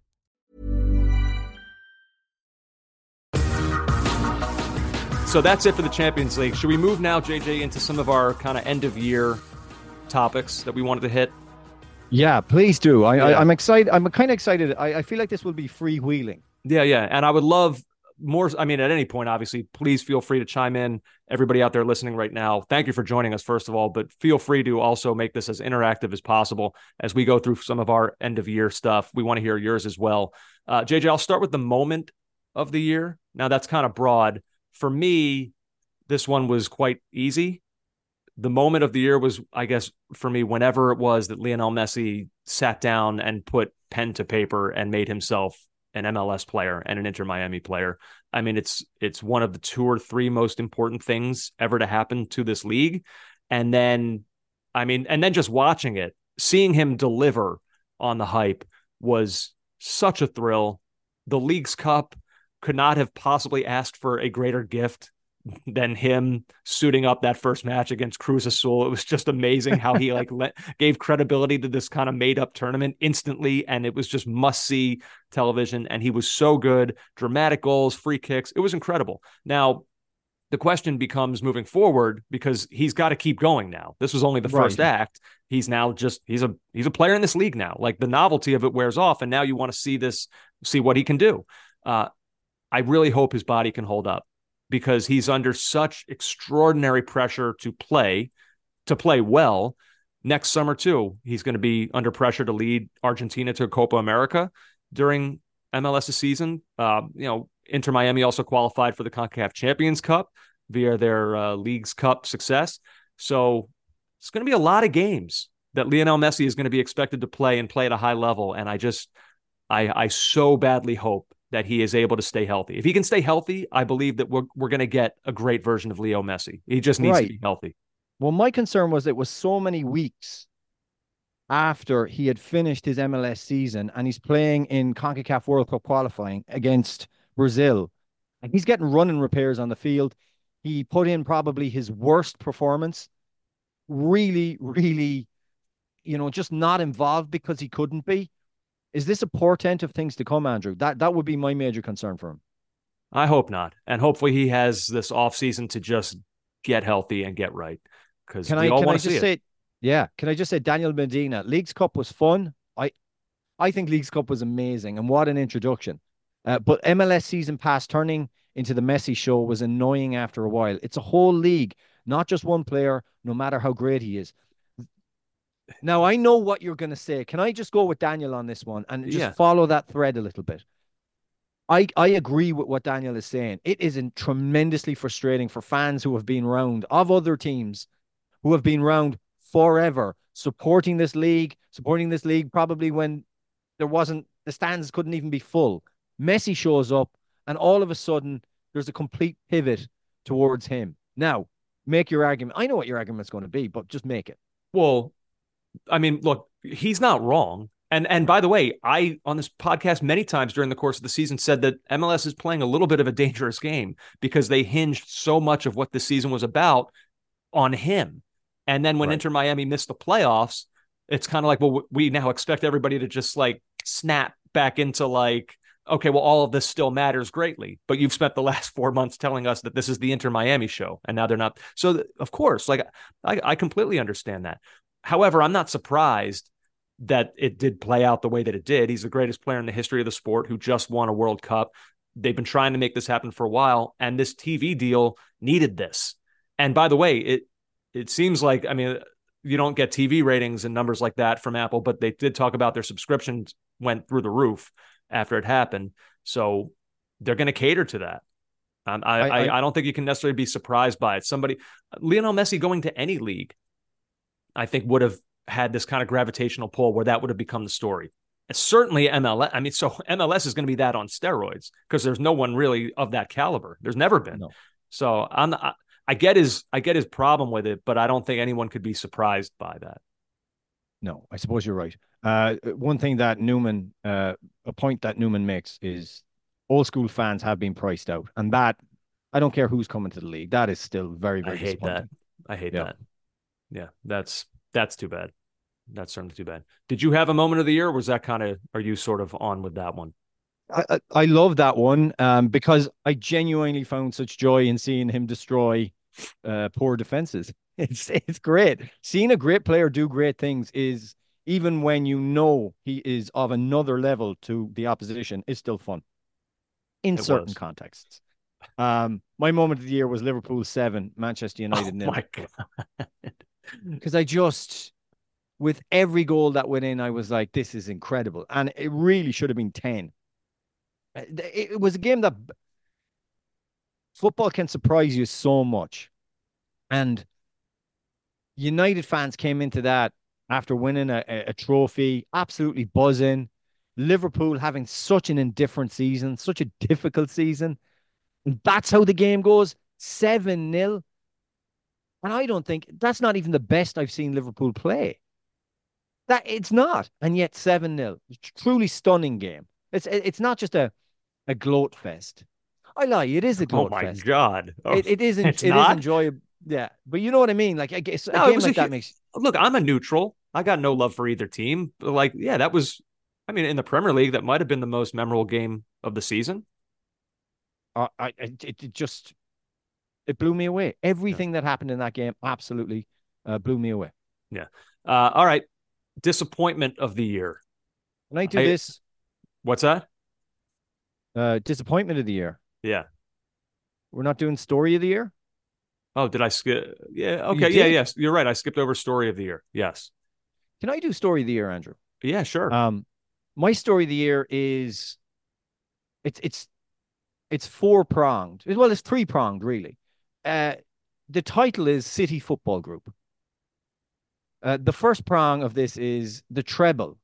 So that's it for the Champions League. Should we move now, J J, into some of our kind of end-of-year topics that we wanted to hit? Yeah, please do. I, Yeah. I, I'm excited. I'm kind of excited. I, I feel like this will be freewheeling. Yeah, yeah. And I would love more. I mean, at any point, obviously, please feel free to chime in. Everybody out there listening right now, thank you for joining us, first of all, but feel free to also make this as interactive as possible as we go through some of our end of year stuff. We want to hear yours as well. Uh, J J, I'll start with the moment of the year. Now, that's kind of broad. For me, this one was quite easy. The moment of the year was, I guess, for me, whenever it was that Lionel Messi sat down and put pen to paper and made himself an M L S player and an Inter Miami player. I mean, it's it's one of the two or three most important things ever to happen to this league. And then, I mean, and then just watching it, seeing him deliver on the hype was such a thrill. The League's Cup could not have possibly asked for a greater gift than him suiting up that first match against Cruz Azul. It was just amazing how he like let, gave credibility to this kind of made up tournament instantly. And it was just must see television. And he was so good, dramatic goals, free kicks. It was incredible. Now the question becomes moving forward, because he's got to keep going now. This was only the first Right. act. He's now just, he's a, he's a player in this league now. Like the novelty of it wears off. And now you want to see this, see what he can do. Uh, I really hope his body can hold up, because he's under such extraordinary pressure to play, to play well. next summer too, he's going to be under pressure to lead Argentina to Copa America during MLS's season. Uh, you know, Inter Miami also qualified for the CONCACAF Champions Cup via their uh, Leagues Cup success. So it's going to be a lot of games that Lionel Messi is going to be expected to play and play at a high level. And I just, I, I so badly hope that he is able to stay healthy. If he can stay healthy, I believe that we're we're going to get a great version of Leo Messi. He just needs Right. to be healthy. Well, my concern was it was so many weeks after he had finished his M L S season and he's playing in CONCACAF World Cup qualifying against Brazil. And he's getting running repairs on the field. He put in probably his worst performance. Really, really, you know, just not involved because he couldn't be. Is this a portent of things to come, Andrew? That that would be my major concern for him. I hope not. And hopefully he has this offseason to just get healthy and get right. Because we Can I all can I want to just see say, it. yeah, can I just say Daniel Medina, Leagues Cup was fun. I I think Leagues Cup was amazing and what an introduction. Uh, but M L S season pass turning into the Messi show was annoying after a while. It's a whole league, not just one player, no matter how great he is. Now, I know what you're going to say. Can I just go with Daniel on this one and just Yeah. follow that thread a little bit? I, I agree with what Daniel is saying. It is in tremendously frustrating for fans who have been round of other teams who have been round forever, supporting this league, supporting this league probably when there wasn't, the stands couldn't even be full. Messi shows up and all of a sudden there's a complete pivot towards him. Now, make your argument. I know what your argument's going to be, but just make it. Well, I mean, look, he's not wrong. And and by the way, I, on this podcast many times during the course of the season, said that M L S is playing a little bit of a dangerous game because they hinged so much of what the season was about on him. And then when Right. Inter Miami missed the playoffs, it's kind of like, well, we now expect everybody to just like snap back into like, okay, well, all of this still matters greatly. But you've spent the last four months telling us that this is the Inter Miami show. And now they're not. So, th- of course, like I, I completely understand that. However, I'm not surprised that it did play out the way that it did. He's the greatest player in the history of the sport who just won a World Cup. They've been trying to make this happen for a while, and this T V deal needed this. And by the way, it it seems like, I mean, you don't get T V ratings and numbers like that from Apple, but they did talk about their subscriptions went through the roof after it happened. So they're going to cater to that. Um, I, I- I, I- I don't think you can necessarily be surprised by it. Somebody, Lionel Messi going to any league, I think would have had this kind of gravitational pull where that would have become the story. And certainly M L S. I mean, so M L S is going to be that on steroids because there's no one really of that caliber. There's never been. No. So I'm, I, I get his, I get his problem with it, but I don't think anyone could be surprised by that. No, I suppose you're right. Uh, one thing that Newman, uh, a point that Newman makes is old school fans have been priced out. And that, I don't care who's coming to the league. That is still very, very I hate that. disappointing. I hate Yeah. that. Yeah, that's that's too bad. That's certainly too bad. Did you have a moment of the year? Or was that kind of, are you sort of on with that one? I, I, I love that one um, because I genuinely found such joy in seeing him destroy uh, poor defenses. It's it's great. Seeing a great player do great things is, even when you know he is of another level to the opposition, is still fun in It certain was. contexts. Um, my moment of the year was Liverpool seven, Manchester United Oh nil. my God. Because I just, with every goal that went in, I was like, this is incredible. And it really should have been ten. It, it was a game that football can surprise you so much. And United fans came into that after winning a, a, a trophy, absolutely buzzing. Liverpool having such an indifferent season, such a difficult season. And that's how the game goes, seven nil. And I don't think, that's not even the best I've seen Liverpool play. That it's not. And yet seven nil. Truly stunning game. It's it's not just a, a gloat fest. I lie, it is a Oh gloat my fest. God. Oh, It, it isn't, it's it is not? enjoyable. Yeah. But you know what I mean? Like, I guess a No, it game was like a that hu- makes, Look, I'm a neutral. I got no love for either team. But like, yeah, that was, I mean, in the Premier League, that might have been the most memorable game of the season. uh, I, it, it just, it blew me away. Everything that happened in that game absolutely uh, blew me away. Yeah. Uh, all right. Disappointment of the year. Can I do I- this? What's that? Uh, disappointment of the year. Yeah. We're not doing story of the year. Oh, did I skip? Yeah. You Okay. Yeah. did. Yes. You're right. I skipped over story of the year. Yes. Can I do story of the year, Andrew? Yeah, sure. Um, my story of the year is it's it's it's four pronged. Well, it's three pronged really. Uh, the title is City Football Group. Uh, the first prong of this is the treble.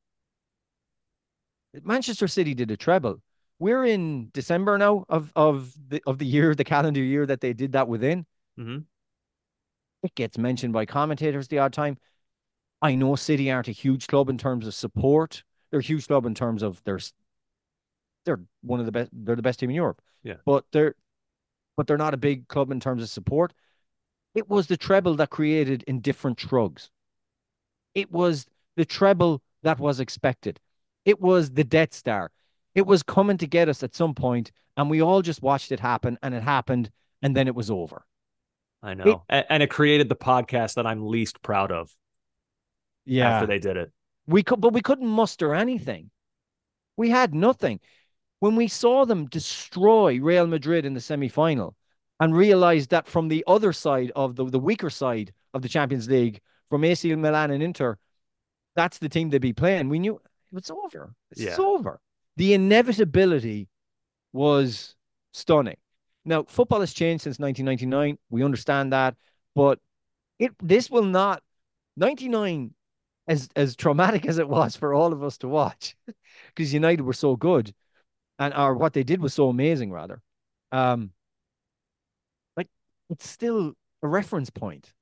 Manchester City did a treble. We're in December now of of the of the year, the calendar year that they did that within. Mm-hmm. It gets mentioned by commentators the odd time. I know City aren't a huge club in terms of support. They're a huge club in terms of their they're one of the best. They're the best team in Europe. Yeah, but they're but they're not a big club in terms of support. It was the treble that created indifferent shrugs. It was the treble that was expected. It was the Death Star. It was coming to get us at some point, and we all just watched it happen, and it happened, and then it was over. I know. It, and it created the podcast that I'm least proud of. Yeah. After they did it. We could, but we couldn't muster anything. We had nothing. When we saw them destroy Real Madrid in the semi-final and realized that from the other side of the, the weaker side of the Champions League, from A C Milan and Inter, that's the team they'd be playing. We knew it's over. It's yeah. over. The inevitability was stunning. Now, football has changed since nineteen ninety-nine. We understand that, but it this will not ninety-nine, as as traumatic as it was for all of us to watch, because United were so good, and or what they did was so amazing, rather. Um, like it's still a reference point.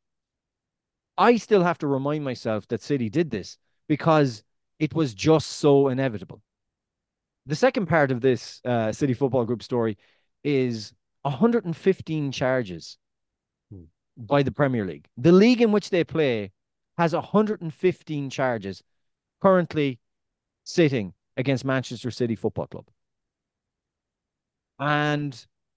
I still have to remind myself that City did this because it was just so inevitable. The second part of this uh, City Football Group story is one hundred fifteen charges hmm. by the Premier League. The league in which they play has one hundred fifteen charges currently sitting against Manchester City Football Club. And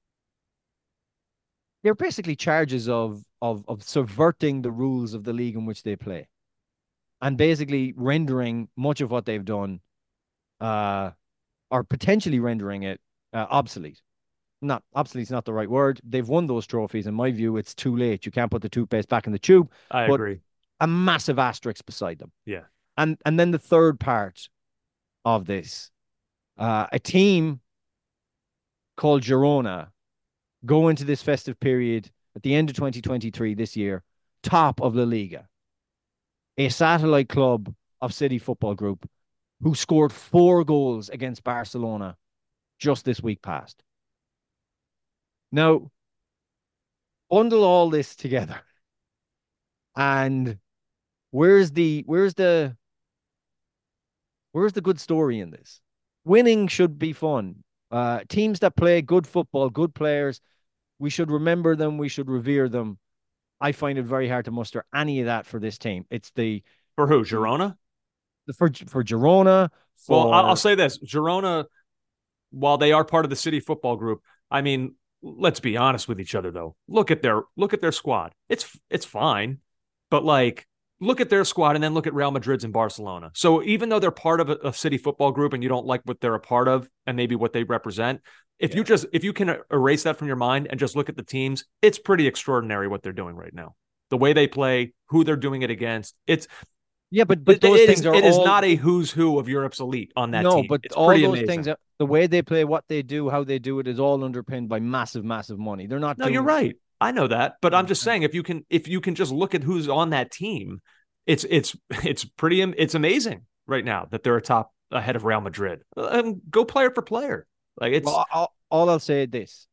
they're basically charges of, of, of subverting the rules of the league in which they play and basically rendering much of what they've done uh, or potentially rendering it uh, obsolete. Not obsolete is not the right word. They've won those trophies. In my view, it's too late. You can't put the toothpaste back in the tube. I but agree. A massive asterisk beside them. Yeah. And and then the third part of this, uh, a team called Girona go into this festive period at the end of twenty twenty-three this year, top of La Liga, a satellite club of City Football Group, who scored four goals against Barcelona just this week past. Now, bundle all this together, and where's the where's the where's the good story in this? Winning should be fun. Uh, teams that play good football, good players, we should remember them. We should revere them. I find it very hard to muster any of that for this team. It's the for who Girona, the, for for Girona. For... Well, I'll say this: Girona, while they are part of the City Football Group, I mean, let's be honest with each other, though. Look at their look at their squad. It's it's fine, but like, look at their squad and then look at Real Madrid's and Barcelona. So even though they're part of a, a City Football Group and you don't like what they're a part of and maybe what they represent, if yeah. you just if you can erase that from your mind and just look at the teams, it's pretty extraordinary what they're doing right now. The way they play, who they're doing it against, it's yeah, but but those it, things is, are it all... is not a who's who of Europe's elite on that no, team. No, but it's all those amazing. things, the way they play, what they do, how they do it, is all underpinned by massive, massive money. They're not. No, doing... you're right. I know that, but I'm just saying if you can if you can just look at who's on that team, it's it's it's pretty it's amazing right now that they're a top ahead of Real Madrid. And go player for player. Like it's well, I'll, all I'll say is this.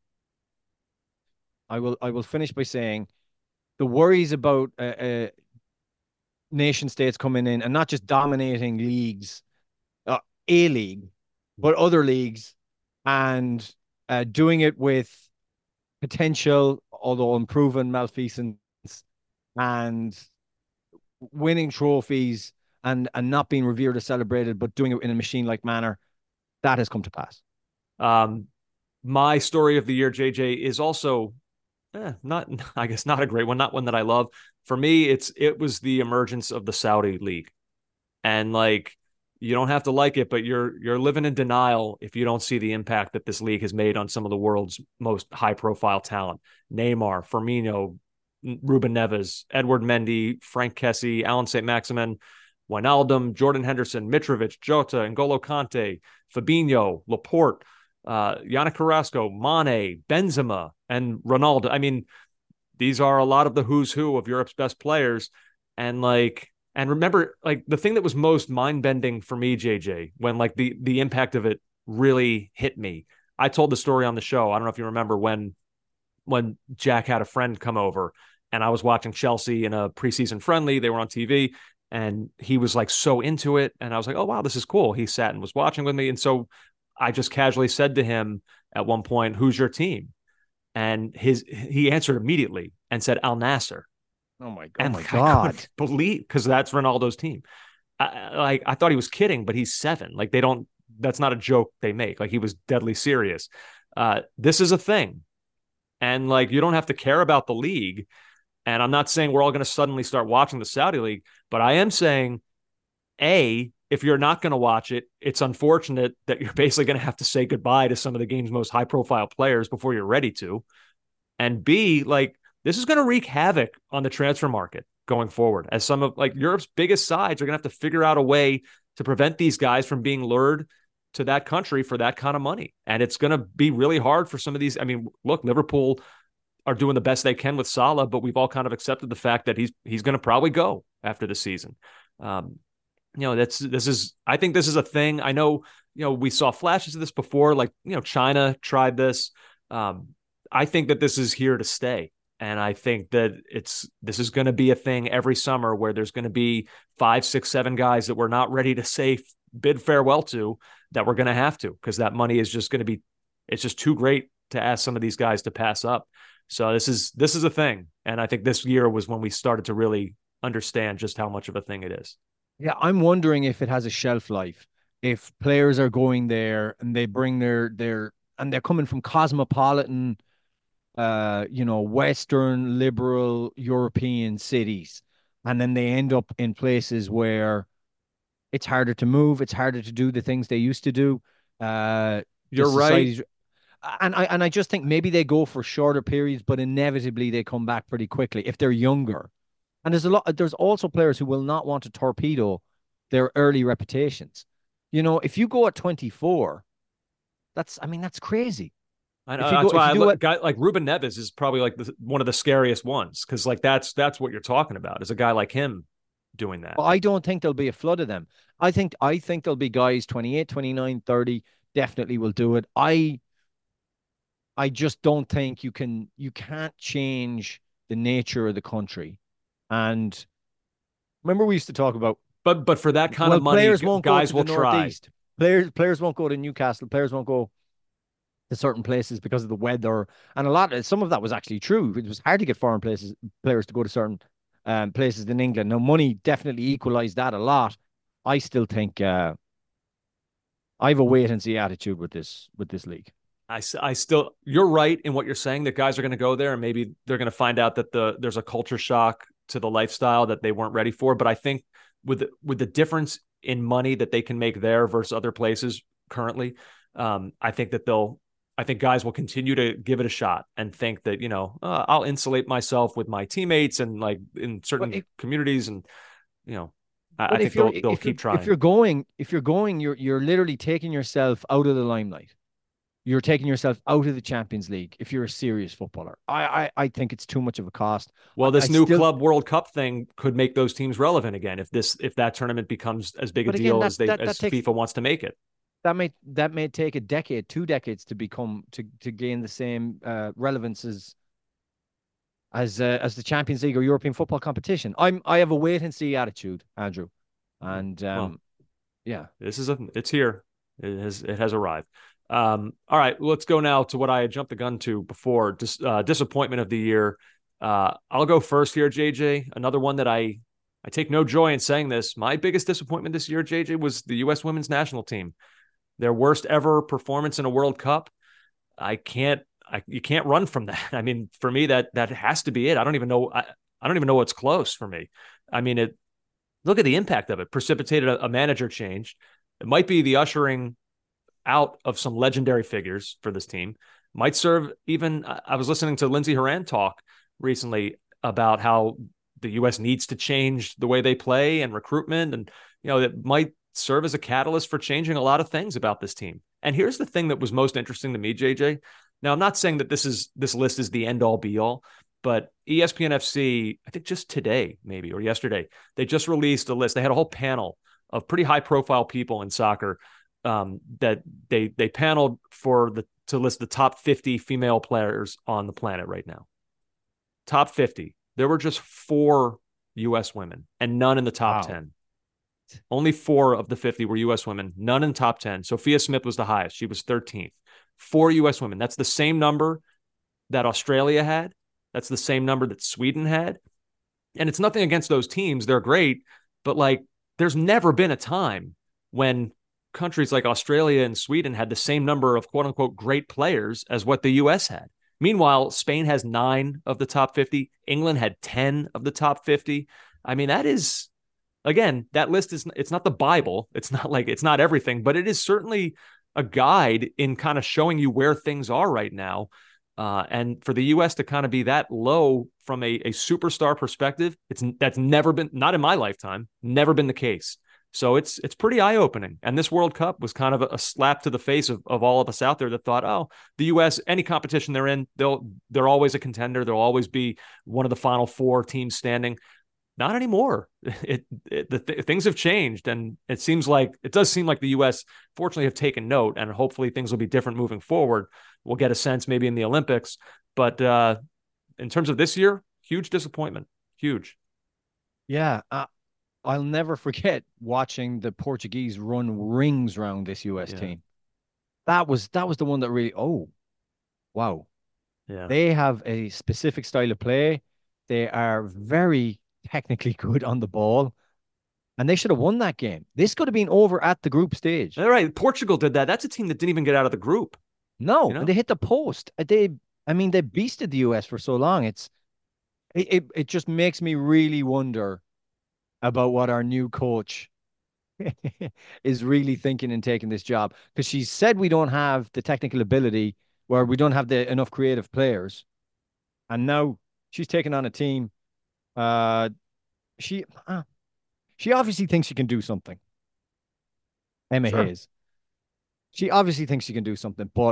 I will I will finish by saying the worries about uh, uh, nation states coming in and not just dominating leagues, uh, a league, but other leagues, and uh, doing it with potential, although unproven, malfeasance and winning trophies and and not being revered or celebrated, but doing it in a machine-like manner, that has come to pass. Um, my story of the year, J J, is also eh, not, I guess, not a great one, not one that I love. For me, it's it was the emergence of the Saudi League, and like you don't have to like it, but you're you're living in denial if you don't see the impact that this league has made on some of the world's most high-profile talent: Neymar, Firmino, Ruben Neves, Edward Mendy, Frank Kessie, Alan Saint Maximin. Wijnaldum, Jordan Henderson, Mitrovic, Jota, N'Golo Kante, Fabinho, Laporte, uh, Yannick Carrasco, Mane, Benzema, and Ronaldo. I mean, these are a lot of the who's who of Europe's best players. And like, and remember, like the thing that was most mind-bending for me, J J, when like the the impact of it really hit me. I told the story on the show. I don't know if you remember when when Jack had a friend come over and I was watching Chelsea in a preseason friendly. They were on T V and he was like so into it. And I was like, oh, wow, this is cool. He sat and was watching with me. And so I just casually said to him at one point, who's your team? And his he answered immediately and said Al Nassr. Oh my god! And oh my I god! couldn't believe, because that's Ronaldo's team. I, like I thought he was kidding, but he's seven. Like they don't. That's not a joke they make. Like he was deadly serious. Uh, this is a thing, and like you don't have to care about the league. And I'm not saying we're all going to suddenly start watching the Saudi league, but I am saying, A, if you're not going to watch it, it's unfortunate that you're basically going to have to say goodbye to some of the game's most high-profile players before you're ready to. And B, like, this is going to wreak havoc on the transfer market going forward, as some of like Europe's biggest sides are going to have to figure out a way to prevent these guys from being lured to that country for that kind of money. And it's going to be really hard for some of these. I mean, look, Liverpool are doing the best they can with Salah, but we've all kind of accepted the fact that he's he's going to probably go after the season. Um, you know, that's this is I think this is a thing. I know, you know, we saw flashes of this before, like, you know, China tried this. Um, I think that this is here to stay. And I think that it's this is going to be a thing every summer where there's going to be five, six, seven guys that we're not ready to say bid farewell to, that we're going to have to, because that money is just going to be, it's just too great to ask some of these guys to pass up. So this is this is a thing. And I think this year was when we started to really understand just how much of a thing it is. Yeah, I'm wondering if it has a shelf life. If players are going there and they bring their their and they're coming from cosmopolitan, uh, you know, Western liberal European cities, and then they end up in places where it's harder to move, it's harder to do the things they used to do. Uh, You're right. And I and I just think maybe they go for shorter periods, but inevitably they come back pretty quickly if they're younger. And there's a lot. There's also players who will not want to torpedo their early reputations. You know, if you go at twenty-four, that's I mean that's crazy. I know. That's go, why I look, it, guy like Ruben Neves is probably like the, one of the scariest ones, because like that's that's what you're talking about, is a guy like him doing that. Well, I don't think there'll be a flood of them. I think I think there'll be guys twenty-eight, twenty-nine, thirty definitely will do it. I I just don't think you can you can't change the nature of the country. And remember, we used to talk about, but but for that kind well, of money, players won't guys go to will the try. Northeast. Players players won't go to Newcastle. Players won't go to certain places because of the weather, and a lot. Some of that was actually true. It was hard to get foreign places players to go to certain um, places in England. Now, money definitely equalized that a lot. I still think uh, I have a wait and see attitude with this with this league. I, I still, you're right in what you're saying, that guys are going to go there and maybe they're going to find out that the there's a culture shock to the lifestyle that they weren't ready for. But I think with the, with the difference in money that they can make there versus other places currently, um, I think that they'll, I think guys will continue to give it a shot and think that, you know, uh, I'll insulate myself with my teammates and like in certain if, communities, and, you know, I, I think they'll, they'll keep trying. If you're going, if you're going, you're, you're literally taking yourself out of the limelight. You're taking yourself out of the Champions League if you're a serious footballer. I I, I think it's too much of a cost. Well, this I new still... Club World Cup thing could make those teams relevant again if this if that tournament becomes as big a again, deal that, as they that, that as takes, FIFA wants to make it. That may that may take a decade, two decades to become to to gain the same uh, relevance as as uh, as the Champions League or European football competition. I'm I have a wait and see attitude, Andrew, and um, well, yeah, this is a it's here. It has it has arrived. Um, all right, let's go now to what I had jumped the gun to before. Dis, uh, disappointment of the year. Uh, I'll go first here, J J. Another one that I, I take no joy in saying this. My biggest disappointment this year, J J, was the U S women's national team. Their worst ever performance in a World Cup. I can't, I, you can't run from that. I mean, for me, that that has to be it. I don't even know. I, I don't even know what's close for me. I mean, it. Look at the impact of it. Precipitated a, a manager change. It might be the ushering out of some legendary figures for this team. Might serve even, I was listening to Lindsey Horan talk recently about how the U S needs to change the way they play and recruitment. And, you know, it might serve as a catalyst for changing a lot of things about this team. And here's the thing that was most interesting to me, J J. Now, I'm not saying that this is this list is the end all be all, but E S P N F C, I think just today, maybe, or yesterday, they just released a list. They had a whole panel of pretty high profile people in soccer um, that they they paneled for the to list the top fifty female players on the planet right now. Top fifty. There were just four U S women and none in the top wow. ten. Only four of the fifty were U S women, none in the top ten. Sophia Smith was the highest. She was thirteenth. Four U S women. That's the same number that Australia had. That's the same number that Sweden had. And it's nothing against those teams. They're great. But like, there's never been a time when countries like Australia and Sweden had the same number of quote unquote great players as what the U S had. Meanwhile, Spain has nine of the top fifty. England had ten of the top fifty. I mean, that is, again, that list is, it's not the Bible. It's not like, it's not everything, but it is certainly a guide in kind of showing you where things are right now. Uh, and for the U S to kind of be that low from a, a superstar perspective, it's that's never been, not in my lifetime, never been the case. So it's it's pretty eye-opening. And this World Cup was kind of a, a slap to the face of, of all of us out there that thought, oh, the U S, any competition they're in, they'll they're always a contender. They'll always be one of the final four teams standing. Not anymore. It, it the th- things have changed, and it seems like it does seem like the U S fortunately have taken note, and hopefully things will be different moving forward. We'll get a sense maybe in the Olympics, but uh, in terms of this year, huge disappointment. Huge. Yeah, uh, I'll never forget watching the Portuguese run rings around this U S yeah. team. That was that was the one that really. Oh, wow. Yeah. They have a specific style of play. They are very technically good on the ball, and they should have won that game. This could have been over at the group stage. All right, Portugal did that. That's a team that didn't even get out of the group. No, you know? And they hit the post. They, I mean, they beasted the U S for so long. It's, it, it, it just makes me really wonder about what our new coach is really thinking and taking this job, because she said we don't have the technical ability, where we don't have the enough creative players, and now she's taking on a team. Uh, she uh, she obviously thinks she can do something. Emma sure. Hayes. She obviously thinks she can do something, but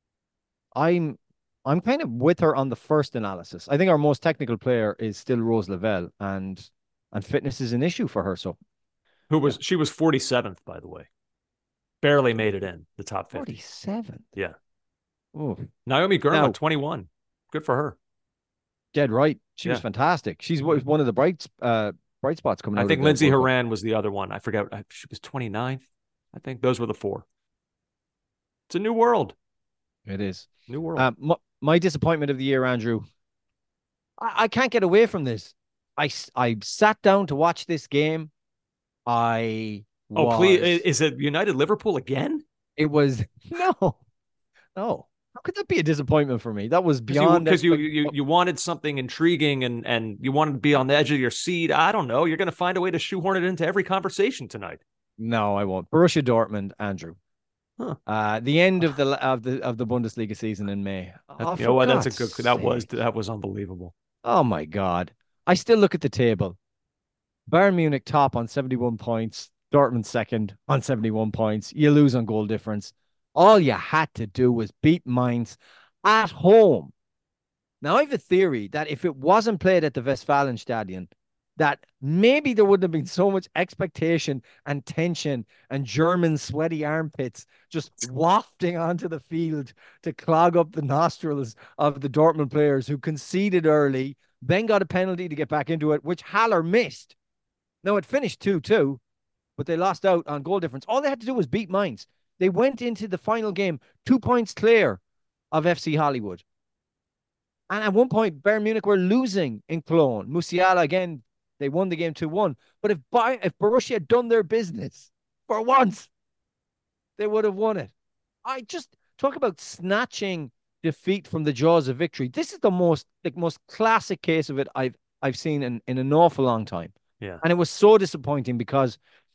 I'm I'm kind of with her on the first analysis. I think our most technical player is still Rose Lavelle, and and fitness is an issue for her. So, who was she was forty-seventh, by the way, barely made it in the top fifty. forty-seventh. Yeah. Oh, Naomi Gurma, twenty-one. Good for her. Dead right. She yeah. was fantastic. She's one of the bright uh bright spots coming out. I think Lindsay Horan was the other one. I forget. She was twenty-ninth. I think those were the four. It's a new world. It is. New world. Uh, my, my disappointment of the year, Andrew. I, I can't get away from this. I, I sat down to watch this game. I Oh, was, please. Is it United Liverpool again? It was. No. No. How could that be a disappointment for me? That was beyond. Because you, you, you, you wanted something intriguing and, and you wanted to be on the edge of your seat. I don't know. You're going to find a way to shoehorn it into every conversation tonight. No, I won't. Borussia Dortmund, Andrew. Huh. Uh, the end of the of the of the Bundesliga season in May. Oh, you know what? That's a good. That sake. was that was unbelievable. Oh my God! I still look at the table. Bayern Munich top on seventy-one points. Dortmund second on seventy-one points. You lose on goal difference. All you had to do was beat Mainz at home. Now I have a theory that if it wasn't played at the Westfalenstadion, that maybe there wouldn't have been so much expectation and tension and German sweaty armpits just wafting onto the field to clog up the nostrils of the Dortmund players, who conceded early, then got a penalty to get back into it, which Haller missed. Now, it finished two two, but they lost out on goal difference. All they had to do was beat Mainz. They went into the final game two points clear of F C Hollywood. And at one point, Bayern Munich were losing in Cologne. Musiala, again, they won the game two one. But if, Bayern, if Borussia had done their business for once, they would have won it. I just talk about snatching defeat from the jaws of victory. This is the most the most classic case of it I've I've seen in, in an awful long time. Yeah. And it was so disappointing because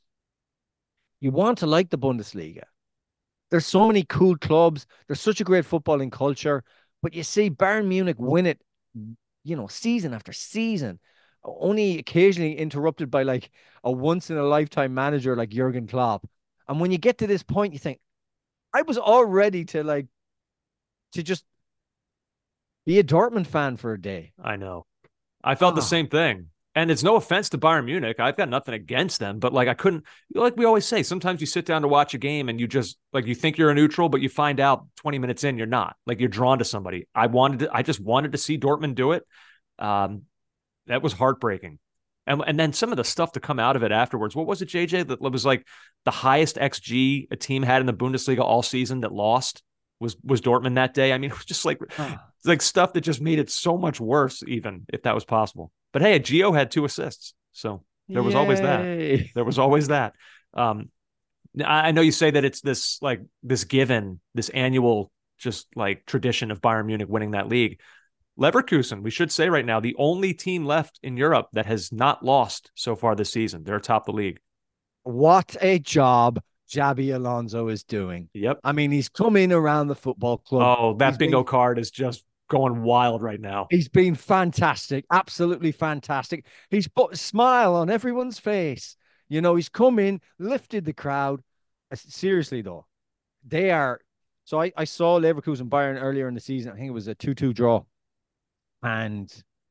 you want to like the Bundesliga. There's so many cool clubs. There's such a great footballing culture. But you see Bayern Munich win it, you know, season after season. only occasionally interrupted by like a once in a lifetime manager like Jurgen Klopp. And when you get to this point, you think, I was all ready to like to just be a Dortmund fan for a day. I know. I felt oh. the same thing. And it's no offense to Bayern Munich. I've got nothing against them, but like I couldn't, like we always say, sometimes you sit down to watch a game and you just like you think you're a neutral, but you find out twenty minutes in you're not. Like you're drawn to somebody. I wanted to, I just wanted to see Dortmund do it. Um, that was heartbreaking. And and then some of the stuff to come out of it afterwards. What was it, J J? That was like the highest X G a team had in the Bundesliga all season that lost was was Dortmund that day. I mean, it was just like like stuff that just made it so much worse, even if that was possible. But hey, Gio had two assists, so there was Yay. always that. There was always that. Um, I know you say that it's this like this given, this annual just like tradition of Bayern Munich winning that league. Leverkusen, we should say right now, the only team left in Europe that has not lost so far this season. They're atop the league. What a job Xabi Alonso is doing. Yep. I mean, he's come in around the football club. Oh, that he's bingo been, card is just going wild right now. He's been fantastic. Absolutely fantastic. He's put a smile on everyone's face. You know, he's come in, lifted the crowd. Seriously, though, they are. So I, I saw Leverkusen Bayern earlier in the season. I think it was a two two draw. And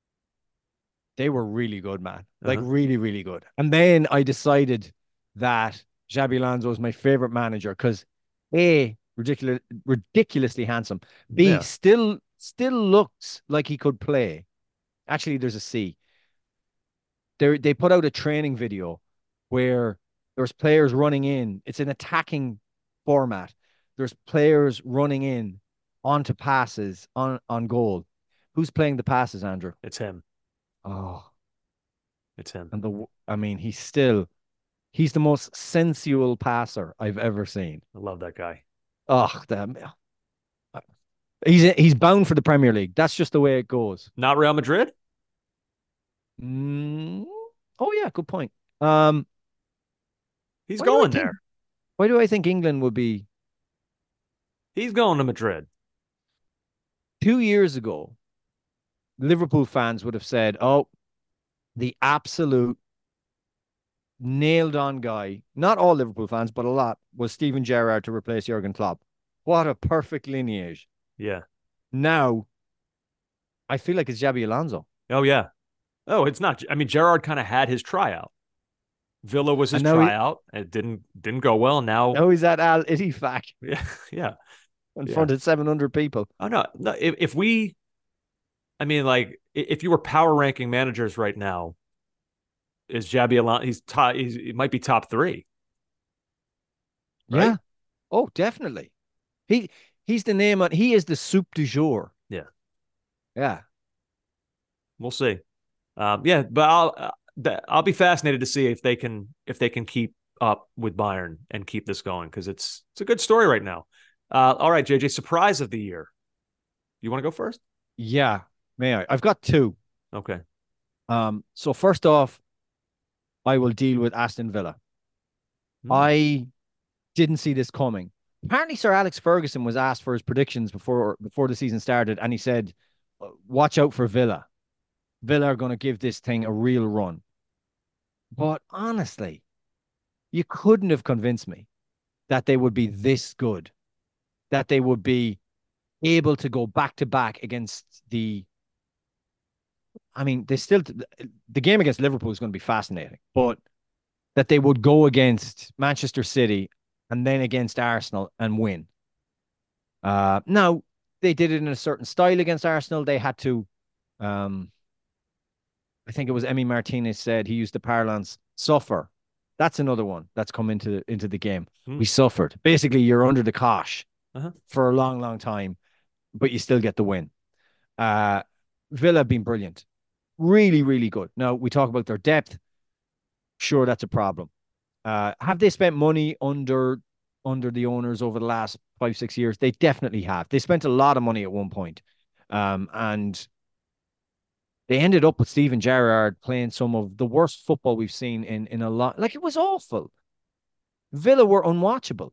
they were really good, man. Like uh-huh. really, really good. And then I decided that Xabi Alonso is my favorite manager because A, ridiculous, ridiculously handsome. B, yeah. still still looks like he could play. Actually, there's a C. They they put out a training video where there's players running in. It's an attacking format. There's players running in onto passes on, on goal. Who's playing the passes, Andrew? It's him. Oh, it's him. And the I mean, he's still he's the most sensual passer I've ever seen. I love that guy. Oh, damn. He's he's bound for the Premier League. That's just the way it goes. Not Real Madrid? Mm, oh yeah, good point. Um, he's going think, there. Why do I think England would be? He's going to Madrid. Two years ago, Liverpool fans would have said, oh, the absolute nailed on guy, not all Liverpool fans, but a lot, was Steven Gerrard to replace Jurgen Klopp. What a perfect lineage. Yeah. Now, I feel like it's Xabi Alonso. Oh, yeah. Oh, it's not. I mean, Gerrard kind of had his tryout. Villa was his tryout. He, it didn't didn't go well. Now, now he's at Al Ittifaq. Yeah, yeah. In yeah. front of seven hundred people. Oh, no. no if, if we, I mean, like, if you were power ranking managers right now, is Xabi Alonso, he's top, he's, he might be top three. Right? Yeah. Oh, definitely. He He's the name on, he is the soup du jour. Yeah. Yeah. We'll see. Um, yeah, but I'll, uh, I'll be fascinated to see if they can, if they can keep up with Bayern and keep this going. Cause it's, it's a good story right now. Uh, all right, J J, surprise of the year. You want to go first? Yeah, may I? I've got two. Okay. Um. So first off, I will deal with Aston Villa. Hmm. I didn't see this coming. Apparently, Sir Alex Ferguson was asked for his predictions before before the season started, and he said, "Watch out for Villa. Villa are going to give this thing a real run." But honestly, you couldn't have convinced me that they would be this good. That they would be able to go back to back against the. I mean, they still the game against Liverpool is going to be fascinating, but that they would go against Manchester City and then against Arsenal and win. Uh, now they did it in a certain style against Arsenal. They had to. Um, I think it was Emi Martinez said he used the parlance suffer. That's another one that's come into into the game. Hmm. We suffered. Basically, you're under the cosh. Uh-huh. For a long, long time, but you still get the win. Uh, Villa have been brilliant. Really, really good. Now, we talk about their depth. Sure, that's a problem. Uh, have they spent money under under the owners over the last five, six years? They definitely have. They spent a lot of money at one point. Um, and they ended up with Steven Gerrard playing some of the worst football we've seen in, in a lot. Like, it was awful. Villa were unwatchable.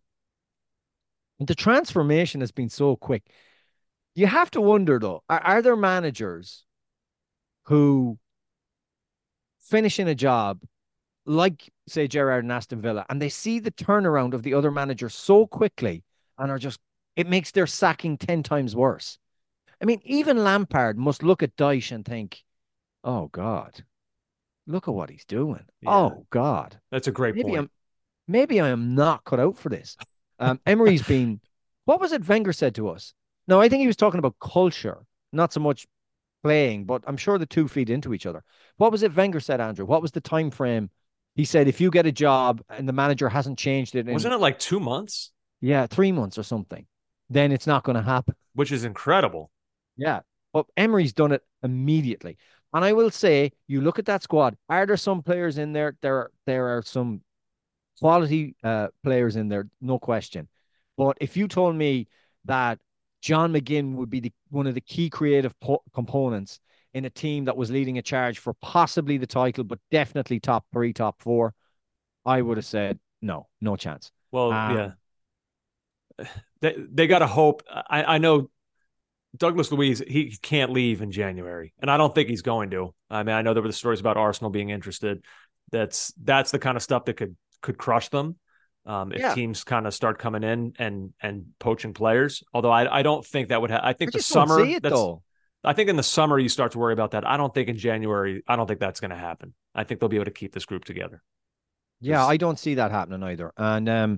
The transformation has been so quick. You have to wonder, though, are, are there managers who finishing a job like, say, Gerrard and Aston Villa, and they see the turnaround of the other manager so quickly and are just, it makes their sacking ten times worse. I mean, even Lampard must look at Dyche and think, oh, God, look at what he's doing. Yeah. Oh, God. That's a great maybe point. I'm, maybe I am not cut out for this. Um, Emery's been, what was it Wenger said to us? No, I think he was talking about culture, not so much playing, but I'm sure the two feed into each other. What was it Wenger said, Andrew? What was the time frame? He said, if you get a job and the manager hasn't changed it in, wasn't it like two months? Yeah, three months or something, then it's not going to happen. Which is incredible. Yeah, but Emery's done it immediately. And I will say, you look at that squad, are there some players in there? There are, there are some quality uh, players in there, no question. But if you told me that John McGinn would be the, one of the key creative po- components in a team that was leading a charge for possibly the title, but definitely top three, top four, I would have said, no, no chance. Well, um, yeah. They, they got to hope. I, I know Douglas Luiz, he can't leave in January, and I don't think he's going to. I mean, I know there were the stories about Arsenal being interested. That's that's the kind of stuff that could could crush them um, if yeah. teams kind of start coming in and and poaching players. Although I I don't think that would. Ha- I think I the summer. Don't see it, that's, though. I think in the summer you start to worry about that. I don't think in January. I don't think that's going to happen. I think they'll be able to keep this group together. Yeah, I don't see that happening either. And um,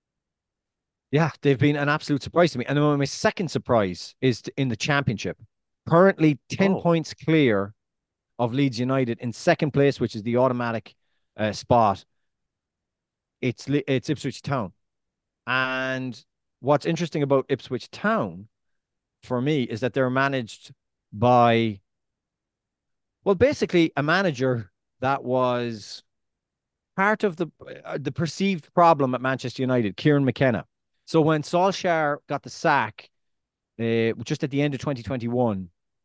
yeah, they've been an absolute surprise to me. And then my second surprise is in the Championship. Currently ten Oh. points clear of Leeds United in second place, which is the automatic uh, spot. It's it's Ipswich Town. And what's interesting about Ipswich Town for me is that they're managed by, well, basically a manager that was part of the uh, the perceived problem at Manchester United, Kieran McKenna. So when Solskjaer got the sack uh, just at the end of twenty twenty-one,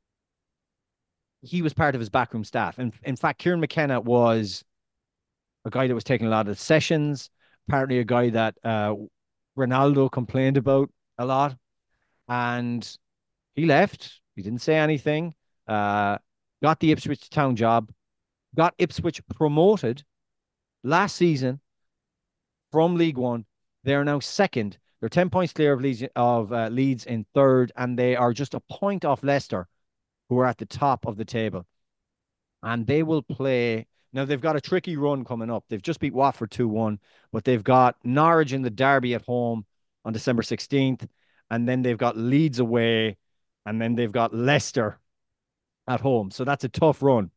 he was part of his backroom staff. And in fact, Kieran McKenna was a guy that was taking a lot of sessions, apparently a guy that uh, Ronaldo complained about a lot. And he left. He didn't say anything. Uh, got the Ipswich Town job. Got Ipswich promoted last season from League One. They are now second. They're ten points clear of Leeds, of uh, Leeds in third, and they are just a point off Leicester, who are at the top of the table. And they will play. Now, they've got a tricky run coming up. They've just beat Watford two one, but they've got Norwich in the derby at home on December sixteenth, and then they've got Leeds away, and then they've got Leicester at home. So that's a tough run.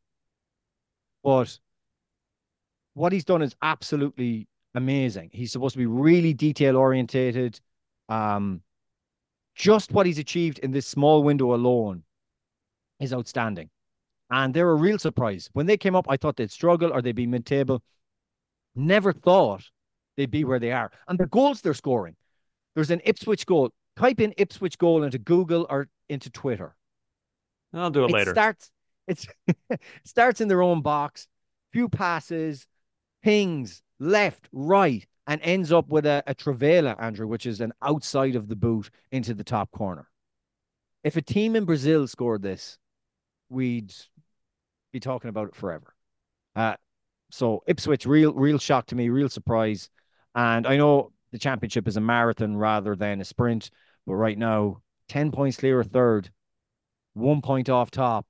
But what he's done is absolutely amazing. He's supposed to be really detail orientated. Um, just what he's achieved in this small window alone is outstanding. And they're a real surprise. When they came up, I thought they'd struggle or they'd be mid-table. Never thought they'd be where they are. And the goals they're scoring. There's an Ipswich goal. Type in Ipswich goal into Google or into Twitter. I'll do it, it later. Starts, it's starts in their own box. Few passes, pings, left, right, and ends up with a, a Trivela, Andrew, which is an outside of the boot into the top corner. If a team in Brazil scored this, we'd be talking about it forever. Uh, so Ipswich, real, real shock to me, real surprise. And I know the Championship is a marathon rather than a sprint, but right now, ten points clear of third, one point off top.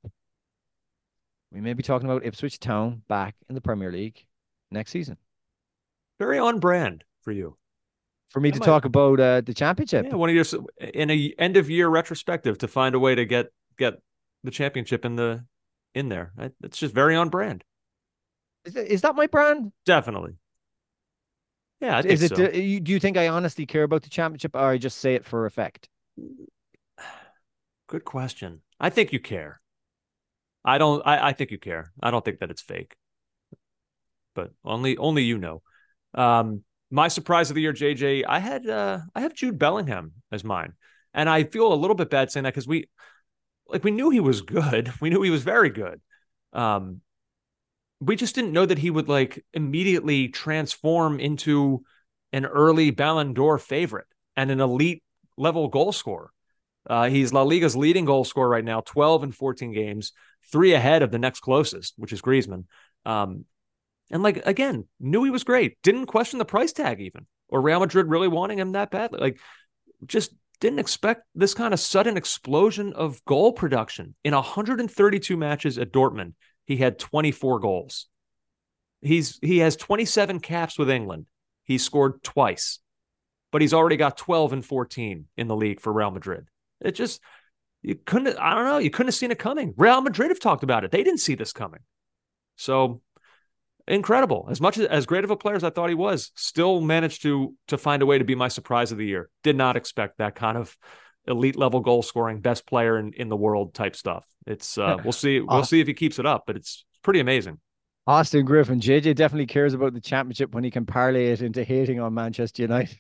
We may be talking about Ipswich Town back in the Premier League next season. Very on brand for you. For me That to might- talk about uh, the Championship. Yeah, one of your in a end of year retrospective to find a way to get get the Championship in the in there. It's just very on brand. Is, is that my brand? Definitely. Yeah, I think Is it? so. Do you, do you think I honestly care about the Championship, or I just say it for effect? Good question. I think you care. I don't. I, I think you care. I don't think that it's fake. But only only you know. Um, my surprise of the year, J J. I had uh, I have Jude Bellingham as mine, and I feel a little bit bad saying that because we like we knew he was good. We knew he was very good. Um, we just didn't know that he would like immediately transform into an early Ballon d'Or favorite and an elite level goal scorer. Uh, he's La Liga's leading goal scorer right now, twelve in fourteen games, three ahead of the next closest, which is Griezmann. Um, and like, again, knew he was great. Didn't question the price tag even, or Real Madrid really wanting him that badly. Like, just didn't expect this kind of sudden explosion of goal production. In one hundred thirty-two matches at Dortmund, he had twenty-four goals. He's he has twenty-seven caps with England. He scored twice, but he's already got twelve and fourteen in the league for Real Madrid. It just, you couldn't, I don't know, you couldn't have seen it coming. Real Madrid have talked about it. They didn't see this coming. So incredible. As much as, as great of a player as I thought he was, still managed to to find a way to be my surprise of the year. Did not expect that kind of elite level goal scoring, best player in, in the world type stuff. It's uh, we'll see we'll see if he keeps it up, but it's pretty amazing. Austin Griffin, J J definitely cares about the championship when he can parlay it into hating on Manchester United.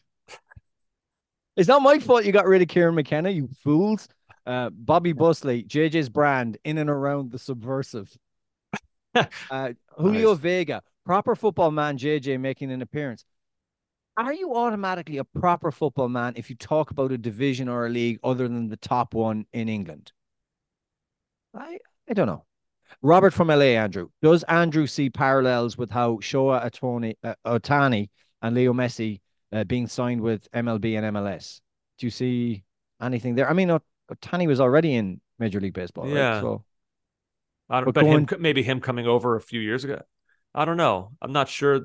It's not my fault you got rid of Kieran McKenna, you fools. Uh, Bobby Busley, J J's brand in and around the subversive. uh, Julio nice. Vega, proper football man J J making an appearance. Are you automatically a proper football man if you talk about a division or a league other than the top one in England? I I don't know. Robert from L A, Andrew. Does Andrew see parallels with how Shohei Ohtani, uh, Ohtani and Leo Messi uh, being signed with M L B and M L S? Do you see anything there? I mean, Ohtani was already in Major League Baseball, yeah. right? So, I don't, but, but going, him, maybe him coming over a few years ago. I don't know. I'm not sure.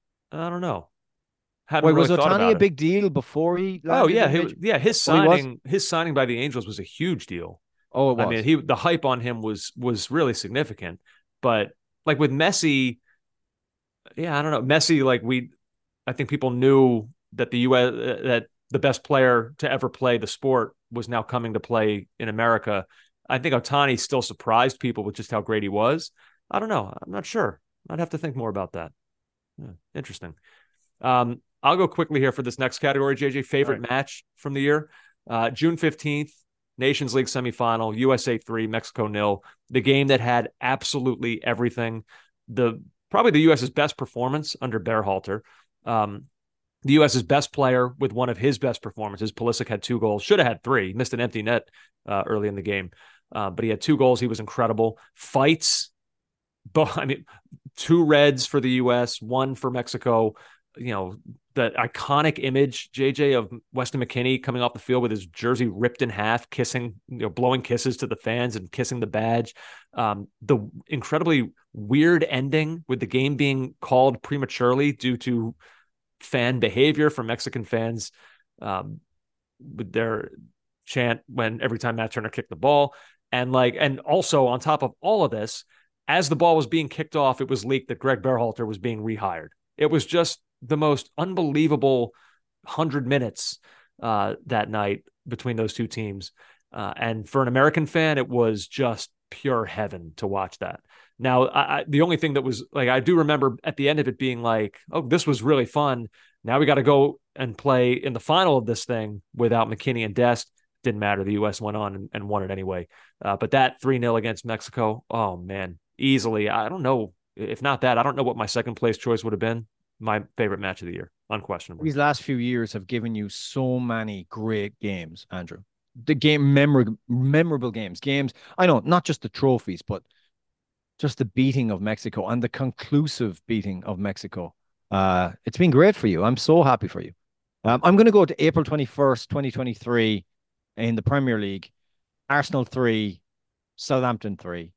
I don't know. Wait, really was Ohtani a big deal before he? Oh yeah, he, yeah. His signing, oh, his signing by the Angels was a huge deal. Oh, it was. I mean, he the hype on him was was really significant. But like with Messi, yeah, I don't know. Messi, like we, I think people knew that the U S uh, that the best player to ever play the sport was now coming to play in America. I think Ohtani still surprised people with just how great he was. I don't know. I'm not sure. I'd have to think more about that. Yeah, interesting. Um, I'll go quickly here for this next category, J J. Favorite right. match from the year. Uh, June fifteenth, Nations League semifinal, U S A three, Mexico nil. The game that had absolutely everything. The probably the U.S.'s best performance under Berhalter. Um, the U S.'s best player with one of his best performances. Pulisic had two goals. Should have had three. Missed an empty net uh, early in the game. Uh, but he had two goals. He was incredible. Fights. But I mean, two reds for the U S, one for Mexico. You know, the iconic image, J J, of Weston McKennie coming off the field with his jersey ripped in half, kissing, you know, blowing kisses to the fans and kissing the badge. Um, the incredibly weird ending with the game being called prematurely due to fan behavior from Mexican fans um, with their chant when every time Matt Turner kicked the ball. And like, and also on top of all of this, as the ball was being kicked off, it was leaked that Greg Berhalter was being rehired. It was just the most unbelievable hundred minutes uh, that night between those two teams. Uh, and for an American fan, it was just pure heaven to watch that. Now, I, I, the only thing that was like, I do remember at the end of it being like, oh, this was really fun. Now we got to go and play in the final of this thing without McKennie and Dest. Didn't matter. The U S went on and, and won it anyway. Uh, but that three nil against Mexico, oh man, easily. I don't know. If not that, I don't know what my second place choice would have been. My favorite match of the year, unquestionably. These last few years have given you so many great games, Andrew. The game, memorable, memorable games, games. I know, not just the trophies, but just the beating of Mexico and the conclusive beating of Mexico. Uh, it's been great for you. I'm so happy for you. Um, I'm going to go to April twenty-first, twenty twenty-three in the Premier League. Arsenal three, Southampton three.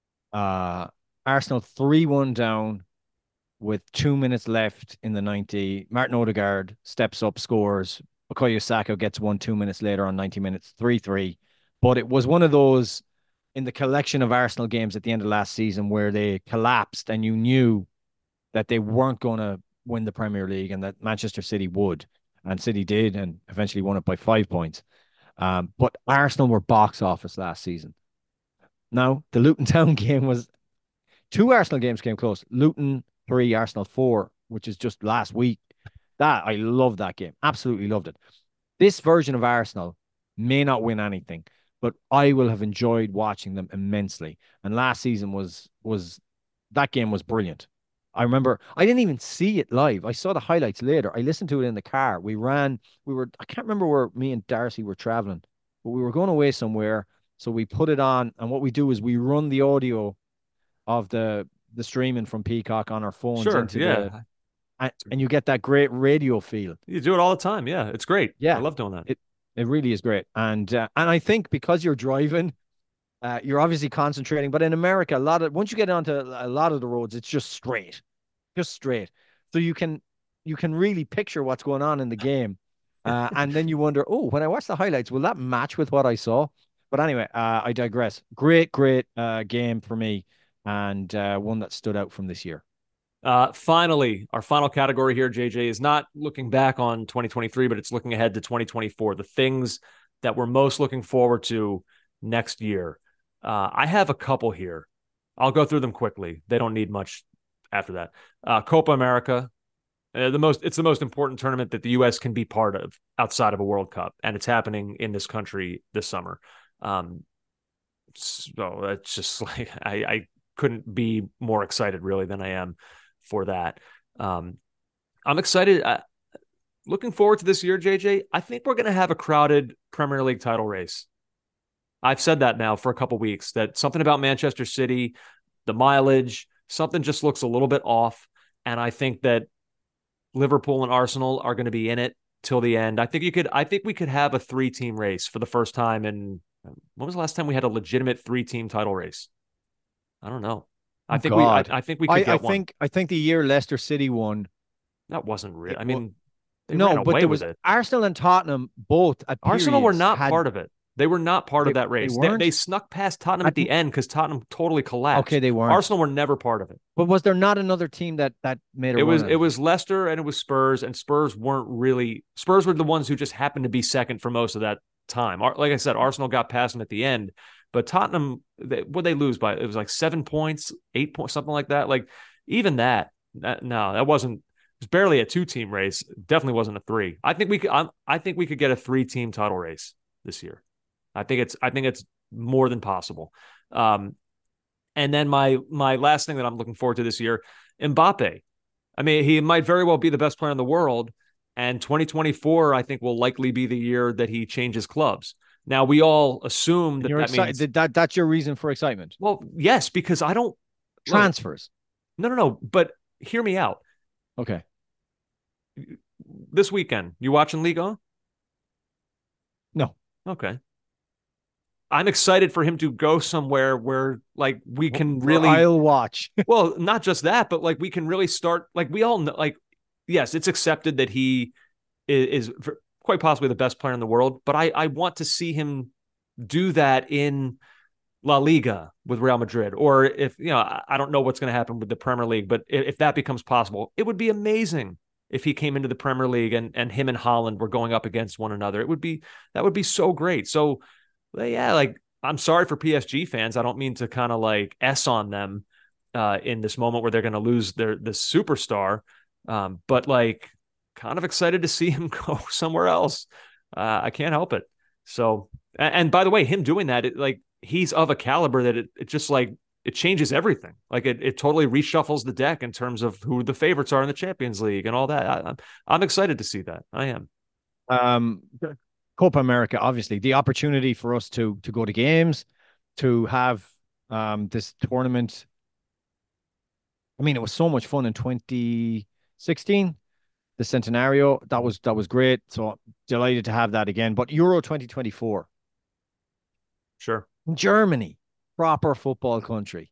Uh, Arsenal three one down with two minutes left in the ninety. Martin Odegaard steps up, scores. Bukayo Saka gets one two minutes later on ninety minutes, three three. But it was one of those in the collection of Arsenal games at the end of last season where they collapsed and you knew that they weren't going to win the Premier League and that Manchester City would. And City did and eventually won it by five points. Um, but Arsenal were box office last season. Now, the Luton Town game was... Two Arsenal games came close. Luton three, Arsenal four, which is just last week. That I loved that game. Absolutely loved it. This version of Arsenal may not win anything, but I will have enjoyed watching them immensely. And last season was was that game was brilliant. I remember I didn't even see it live. I saw the highlights later. I listened to it in the car. We ran, we were, I can't remember where me and Darcy were traveling, but we were going away somewhere. So we put it on. And what we do is we run the audio of the the streaming from Peacock on our phones Sure, into yeah. the, and, and you get that great radio feel. You do it all the time. Yeah, it's great. Yeah, I love doing that. It it really is great. And uh, and I think because you're driving, uh, you're obviously concentrating. But in America, a lot of once you get onto a lot of the roads, it's just straight, just straight. So you can you can really picture what's going on in the game. Uh, and then you wonder, oh, when I watch the highlights, will that match with what I saw? But anyway, uh, I digress. Great, great uh, game for me, and uh, one that stood out from this year. Uh, finally, our final category here, J J, is not looking back on twenty twenty-three, but it's looking ahead to twenty twenty-four, the things that we're most looking forward to next year. Uh, I have a couple here. I'll go through them quickly. They don't need much after that. Uh, Copa America. Uh, the most, it's the most important tournament that the U S can be part of outside of a World Cup, and it's happening in this country this summer. Um, so that's just like I, I couldn't be more excited, really, than I am for that. Um, I'm excited. Uh, looking forward to this year, J J. I think we're going to have a crowded Premier League title race. I've said that now for a couple weeks. That something about Manchester City, the mileage, something just looks a little bit off, and I think that Liverpool and Arsenal are going to be in it till the end. I think you could. I think we could have a three-team race for the first time in. When was the last time we had a legitimate three-team title race? I don't know. I Oh, think God. we. I, I think we could I, get I one. think I think the year Leicester City won. That wasn't real. I It mean, they no, ran but away there with was it. Arsenal and Tottenham both at Arsenal were periods not had- part of it. They were not part They- of that they race. They, weren't? they snuck past Tottenham at At- the end because Tottenham totally collapsed. Okay, they weren't. Arsenal were never part of it. But was there not another team that that made a It was run at it was Leicester and it was Spurs, and Spurs weren't really Spurs were the ones who just happened to be second for most of that time. Ar- Like I said, Arsenal got past them at the end, but Tottenham, they, what they lose by? It was like seven points, eight points, something like that. Like even that, that no, that wasn't. It was barely a two-team race. Definitely wasn't a three. I think we could. I'm, I think we could get a three-team title race this year. I think it's. I think it's more than possible. Um, and then my my last thing that I'm looking forward to this year, Mbappe. I mean, he might very well be the best player in the world, and twenty twenty-four I think will likely be the year that he changes clubs. Now we all assume that You're that excited. means That, that that's your reason for excitement. well, yes, because I don't Transfers. no no no. But hear me out. Okay. This weekend, you watching Liga? No. Okay. I'm excited for him to go somewhere where like we can really I'll watch. well, not just that, but like we can really start like we all know like yes, it's accepted that he is, is quite possibly the best player in the world, but I I want to see him do that in La Liga with Real Madrid, or if you know I, I don't know what's going to happen with the Premier League, but if, if that becomes possible, it would be amazing if he came into the Premier League and and him and Haaland were going up against one another. It would be that would be so great. So yeah, like I'm sorry for P S G fans. I don't mean to kind of like S on them uh, in this moment where they're going to lose their the superstar, um, but like kind of excited to see him go somewhere else. Uh, I can't help it. So and, and by the way, him doing that, it, like he's of a caliber that it, it just like it changes everything. Like it it totally reshuffles the deck in terms of who the favorites are in the Champions League and all that. I, I'm I'm excited to see that. I am. Um, Copa America, obviously, the opportunity for us to to go to games, to have um this tournament. I mean, it was so much fun in twenty sixteen, the Centenario. That was that was great. So delighted to have that again. But Euro twenty twenty-four, Sure. Germany, proper football country.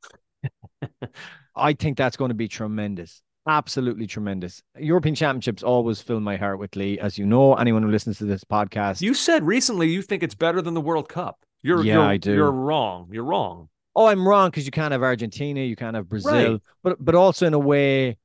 I think that's going to be tremendous. Absolutely tremendous. European Championships always fill my heart with Lee, as you know, anyone who listens to this podcast. You said recently you think it's better than the World Cup. You're Yeah, you're, I do. You're wrong. You're wrong. Oh, I'm wrong because you can't have Argentina, you can't have Brazil, Right. but but also in a way,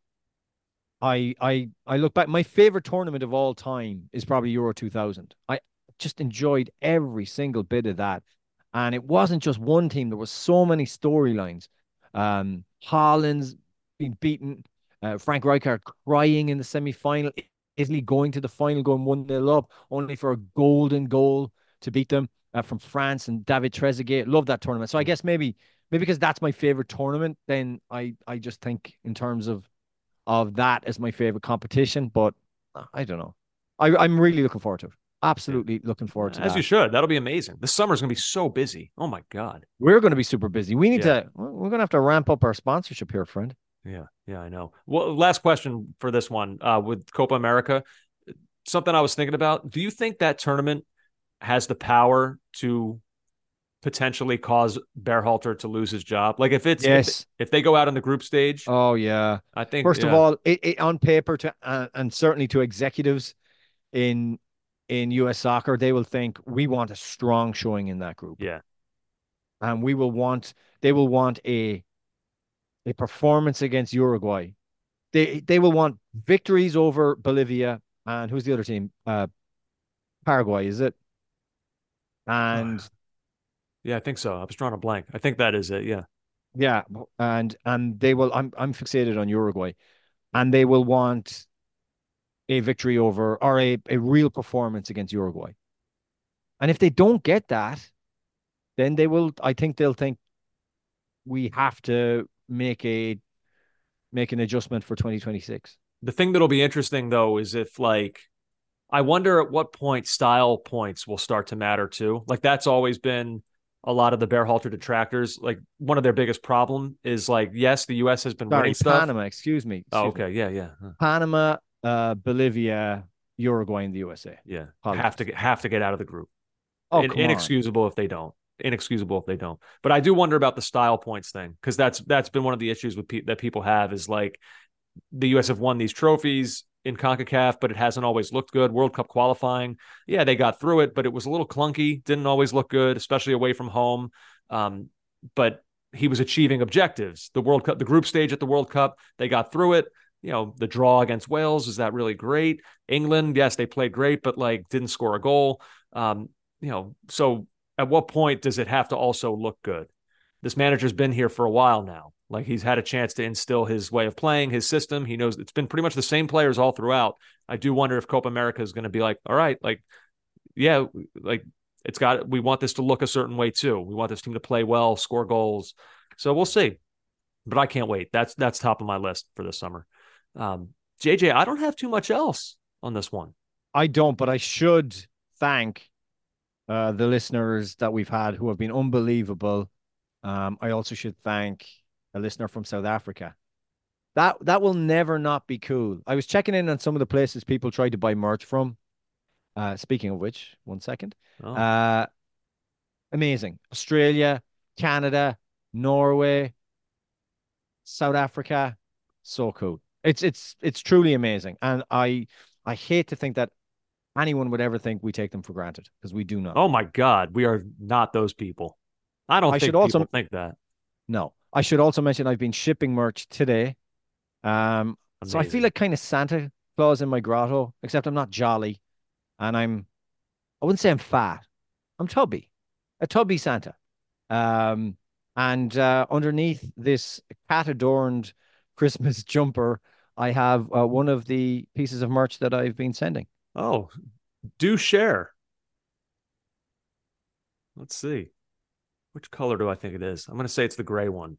I I I look back. My favorite tournament of all time is probably Euro two thousand. I just enjoyed every single bit of that, and it wasn't just one team. There was so many storylines. Um, Haaland's being beaten, uh, Frank Rijkaard crying in the semi-final, Italy going to the final, going one nil up, only for a golden goal to beat them. Uh, from France and David Trezeguet. Love that tournament. So I guess maybe maybe because that's my favorite tournament, then I I just think in terms of of that as my favorite competition. But uh, I don't know. I I'm really looking forward to it. Absolutely looking forward to As that. you should. That'll be amazing. The summer's going to be so busy. Oh, my God. We're going to be super busy. We need Yeah. to, we're going to have to ramp up our sponsorship here, friend. Yeah, yeah, I know. Well, last question for this one uh, with Copa America. Something I was thinking about. Do you think that tournament has the power to potentially cause Berhalter to lose his job? Like if it's Yes. if, if they go out in the group stage, Oh, yeah. I think First of yeah. all, it, it, on paper to uh, and certainly to executives in in U S soccer, they will think we want a strong showing in that group. Yeah. And we will want they will want a a performance against Uruguay. They they will want victories over Bolivia and who's the other team? Uh, Paraguay, is it? And Yeah, I think so. I was drawing a blank. I think that is it. Yeah. yeah, and and they will. I'm I'm fixated on Uruguay, and they will want a victory over or a, a real performance against Uruguay. And if they don't get that, then they will. I think they'll think we have to make a make an adjustment for twenty twenty-six. The thing that'll be interesting though is if like I wonder at what point style points will start to matter too. Like that's always been a lot of the Berhalter detractors. Like one of their biggest problem is like, yes, the U S has been Sorry, winning stuff. Panama, excuse me. Oh, excuse okay. me. Yeah, yeah. Huh. Panama, uh, Bolivia, Uruguay, and the U S A. Yeah. Apologies. Have to get have to get out of the group. Oh, In, come on. inexcusable if they don't. Inexcusable if they don't. But I do wonder about the style points thing because that's that's been one of the issues with pe- that people have is like the U S have won these trophies in CONCACAF, but it hasn't always looked good. World Cup qualifying, yeah, they got through it, but it was a little clunky. Didn't always look good, especially away from home. Um, but he was achieving objectives. The World Cup, the group stage at the World Cup, they got through it. You know, the draw against Wales, is that really great? England, yes, they played great, but like didn't score a goal. Um, you know, so at what point does it have to also look good? This manager's been here for a while now. Like he's had a chance to instill his way of playing, his system. He knows it's been pretty much the same players all throughout. I do wonder if Copa America is going to be like, all right, like, yeah, like it's got, we want this to look a certain way too. We want this team to play well, score goals. So we'll see, but I can't wait. That's, that's top of my list for this summer. Um, J J, I don't have too much else on this one. I don't, but I should thank uh, the listeners that we've had who have been unbelievable. Um, I also should thank a listener from South Africa. That that will never not be cool. I was checking in on some of the places people tried to buy merch from. Uh, speaking of which, one second. Oh. Uh, amazing. Australia, Canada, Norway, South Africa. So cool. It's it's it's truly amazing. And I I hate to think that anyone would ever think we take them for granted because we do not. Oh my God, we are not those people. I don't I think should also- people think that. No. I should also mention I've been shipping merch today. Um, so I feel Amazing. like kind of Santa Claus in my grotto, except I'm not jolly. And I'm, I wouldn't say I'm fat. I'm tubby, a tubby Santa. Um, and uh, underneath this cat adorned Christmas jumper, I have uh, one of the pieces of merch that I've been sending. Oh, do share. Let's see. Which color do I think it is? I'm going to say it's the gray one.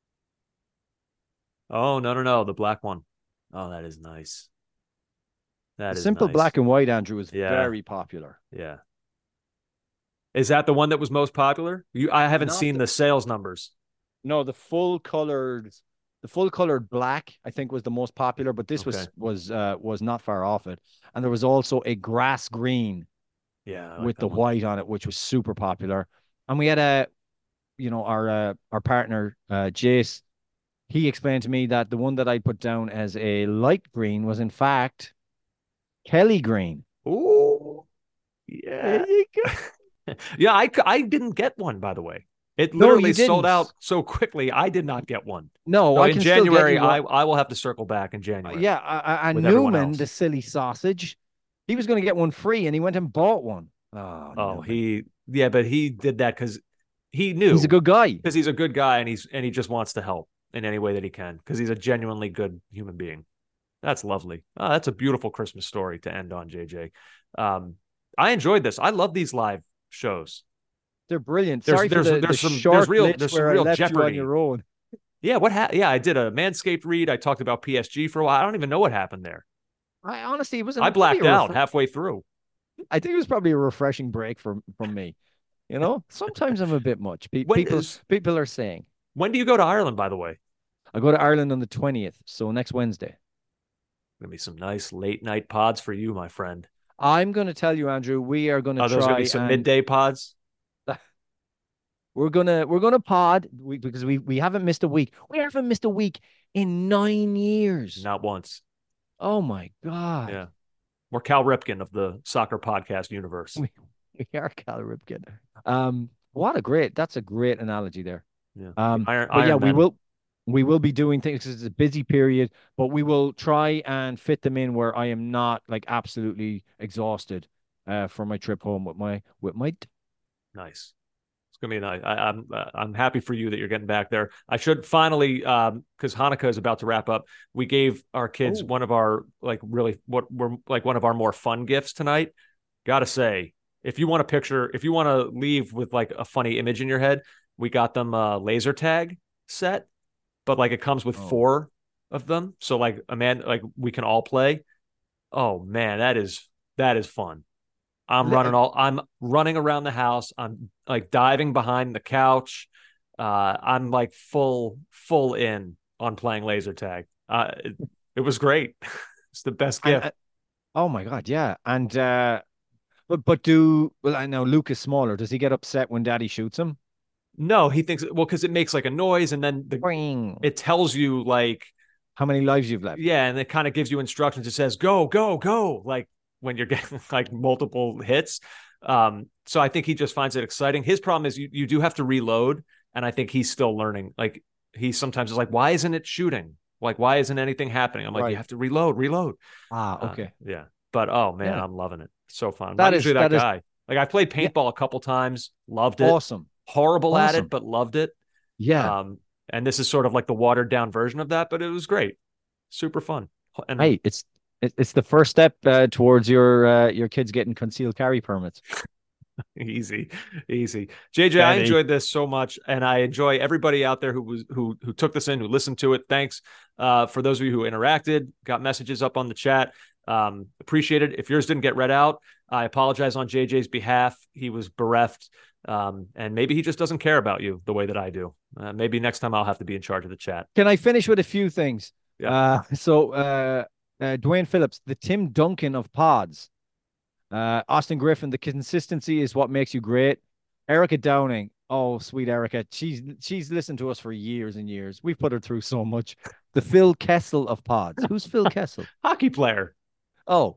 Oh, no, no, no. The black one. Oh, that is nice. That The is simple nice. black and white, Andrew, is Yeah. very popular. Yeah. Is that the one that was most popular? You, I haven't Not seen the- the sales numbers. No, the full colored, the full colored black, I think, was the most popular, but this Okay. was was uh was not far off it. And there was also a grass green Yeah. I like with that the one. white on it, which was super popular. And we had a, you know, our uh, our partner uh, Jace. He explained to me that the one that I put down as a light green was in fact Kelly green. Ooh. Yeah. There you go. Yeah, I, c- I didn't get one, by the way. It No, literally you sold didn't. out so quickly. I did not get one. No, So I in can still get January, you I, one. I will have to circle back in January. Yeah, I, I, and with everyone Newman, else. the silly sausage, he was going to get one free, and he went and bought one. Oh, Oh, Newman. he, yeah, but he did that because he knew he's a good guy. because he's a good guy and he's and he just wants to help in any way that he can because he's a genuinely good human being. That's lovely. Oh, that's a beautiful Christmas story to end on, J J. Um, I enjoyed this. I love these live shows. They're brilliant. There's- Sorry there's- for the, there's the some- short there's real- glitch there's some where real I left you on jeopardy. your own. Yeah, what? Ha- yeah, I did a Manscaped read. I talked about P S G for a while. I don't even know what happened there. I honestly, it was. I blacked out halfway through. I think it was probably a refreshing break from from me. You know, sometimes I'm a bit much. Pe- When people is- people are saying. When do you go to Ireland, by the way? I go to Ireland on the twentieth, so next Wednesday. Gonna be some nice late night pods for you, my friend. I'm going to tell you, Andrew, we are going to Are try. those gonna be some and midday pods? We're gonna we're gonna pod we, because we we haven't missed a week. We haven't missed a week in nine years. Not once. Oh my God. Yeah. We're Cal Ripken of the soccer podcast universe. We, we are Cal Ripken. Um, what a great that's a great analogy there. Yeah. Um, Iron, but yeah, Iron we Men. will we will be doing things. It's a busy period, but we will try and fit them in where I am not like absolutely exhausted uh for my trip home with my with my Nice. It's gonna be nice. I, I'm uh, I'm happy for you that you're getting back there. I should finally, um, because Hanukkah is about to wrap up. We gave our kids Oh. one of our like really what were like one of our more fun gifts tonight. Gotta say, if you want a picture, if you want to leave with like a funny image in your head, we got them a laser tag set, but like it comes with Oh. four of them. So like a man, like we can all play. Oh man, that is that is fun. I'm Le- running all I'm running around the house. I'm like diving behind the couch. Uh, I'm like full full in on playing laser tag. Uh, it, it was great. It's the best And, gift. uh, oh my God, yeah. And uh but but do well I know Luke is smaller. Does he get upset when daddy shoots him? No, he thinks well because it makes like a noise and then the Boing. it tells you like How many lives you've left? yeah, and it kind of gives you instructions. It says go go go like when you're getting like multiple hits. Um, so I think he just finds it exciting. His problem is you you do have to reload, and I think he's still learning. Like he sometimes is like, why isn't it shooting? Like why isn't anything happening? I'm like, Right. you have to reload, reload. Ah, Uh, okay. yeah, but oh man, Yeah. I'm loving it. It's so fun. I'm That not is- usually that, that is- guy. Like I played paintball a couple times, loved it. Awesome. Horrible at Awesome. it, but loved it. Yeah. Um, and this is sort of like the watered down version of that, but it was great, super fun. And Hey, it's it- it's the first step uh, towards your uh, your kids getting concealed carry permits. easy, easy. J J, I Daddy. enjoyed this so much, and I enjoy everybody out there who was who who took this in, who listened to it. Thanks uh, for those of you who interacted, got messages up on the chat. Um, appreciate it. If yours didn't get read out, I apologize on J J's behalf. He was bereft, um, and maybe he just doesn't care about you the way that I do. Uh, maybe next time I'll have to be in charge of the chat. Can I finish with a few things? Yeah. Uh, so uh, uh, Dwayne Phillips, the Tim Duncan of pods. Uh, Austin Griffin, the consistency is what makes you great. Erica Downing, oh sweet Erica, she's she's listened to us for years and years. We've put her through so much. The Phil Kessel of pods. Who's Phil Kessel? Hockey player. Oh,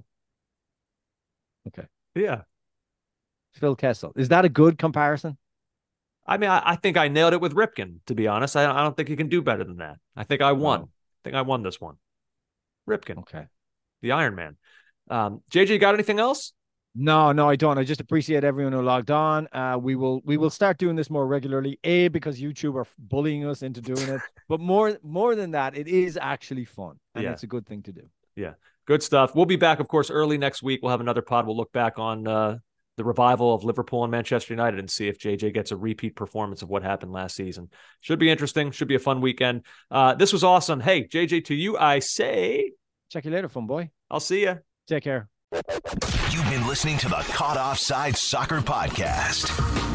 okay. Yeah. Phil Kessel. Is that a good comparison? I mean, I, I think I nailed it with Ripken, to be honest. I, I don't think you can do better than that. I think I won. Wow. I think I won this one. Ripken, Okay. the Iron Man. Um, J J, got anything else? No, no, I don't. I just appreciate everyone who logged on. Uh, we will we will start doing this more regularly. A, because YouTube are bullying us into doing it, but more more than that, it is actually fun, and Yeah. it's a good thing to do. Yeah, good stuff. We'll be back, of course, early next week. We'll have another pod. We'll look back on uh, the revival of Liverpool and Manchester United and see if J J gets a repeat performance of what happened last season. Should be interesting. Should be a fun weekend. Uh, this was awesome. Hey, J J, to you, I say, Check you later, fun boy. I'll see you. Take care. You've been listening to the Caught Offside Soccer Podcast.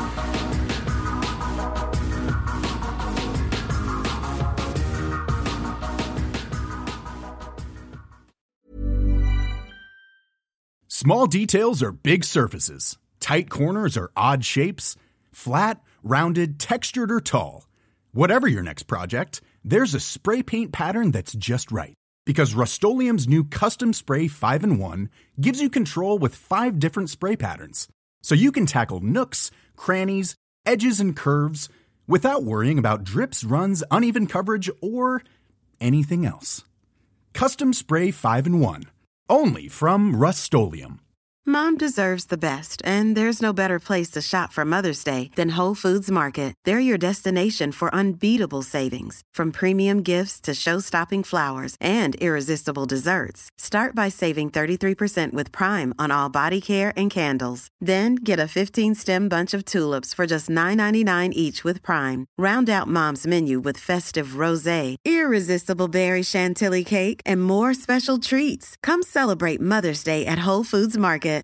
Small details are big surfaces. Tight corners are odd shapes. Flat, rounded, textured, or tall. Whatever your next project, there's a spray paint pattern that's just right. Because Rust-Oleum's new Custom Spray five in one gives you control with five different spray patterns. So you can tackle nooks, crannies, edges, and curves without worrying about drips, runs, uneven coverage, or anything else. Custom Spray five in one. Only from Rust-Oleum. Mom deserves the best, and there's no better place to shop for Mother's Day than Whole Foods Market. They're your destination for unbeatable savings, from premium gifts to show-stopping flowers and irresistible desserts. Start by saving thirty-three percent with Prime on all body care and candles. Then get a fifteen-stem bunch of tulips for just nine ninety-nine each with Prime. Round out Mom's menu with festive rosé, irresistible berry chantilly cake, and more special treats. Come celebrate Mother's Day at Whole Foods Market.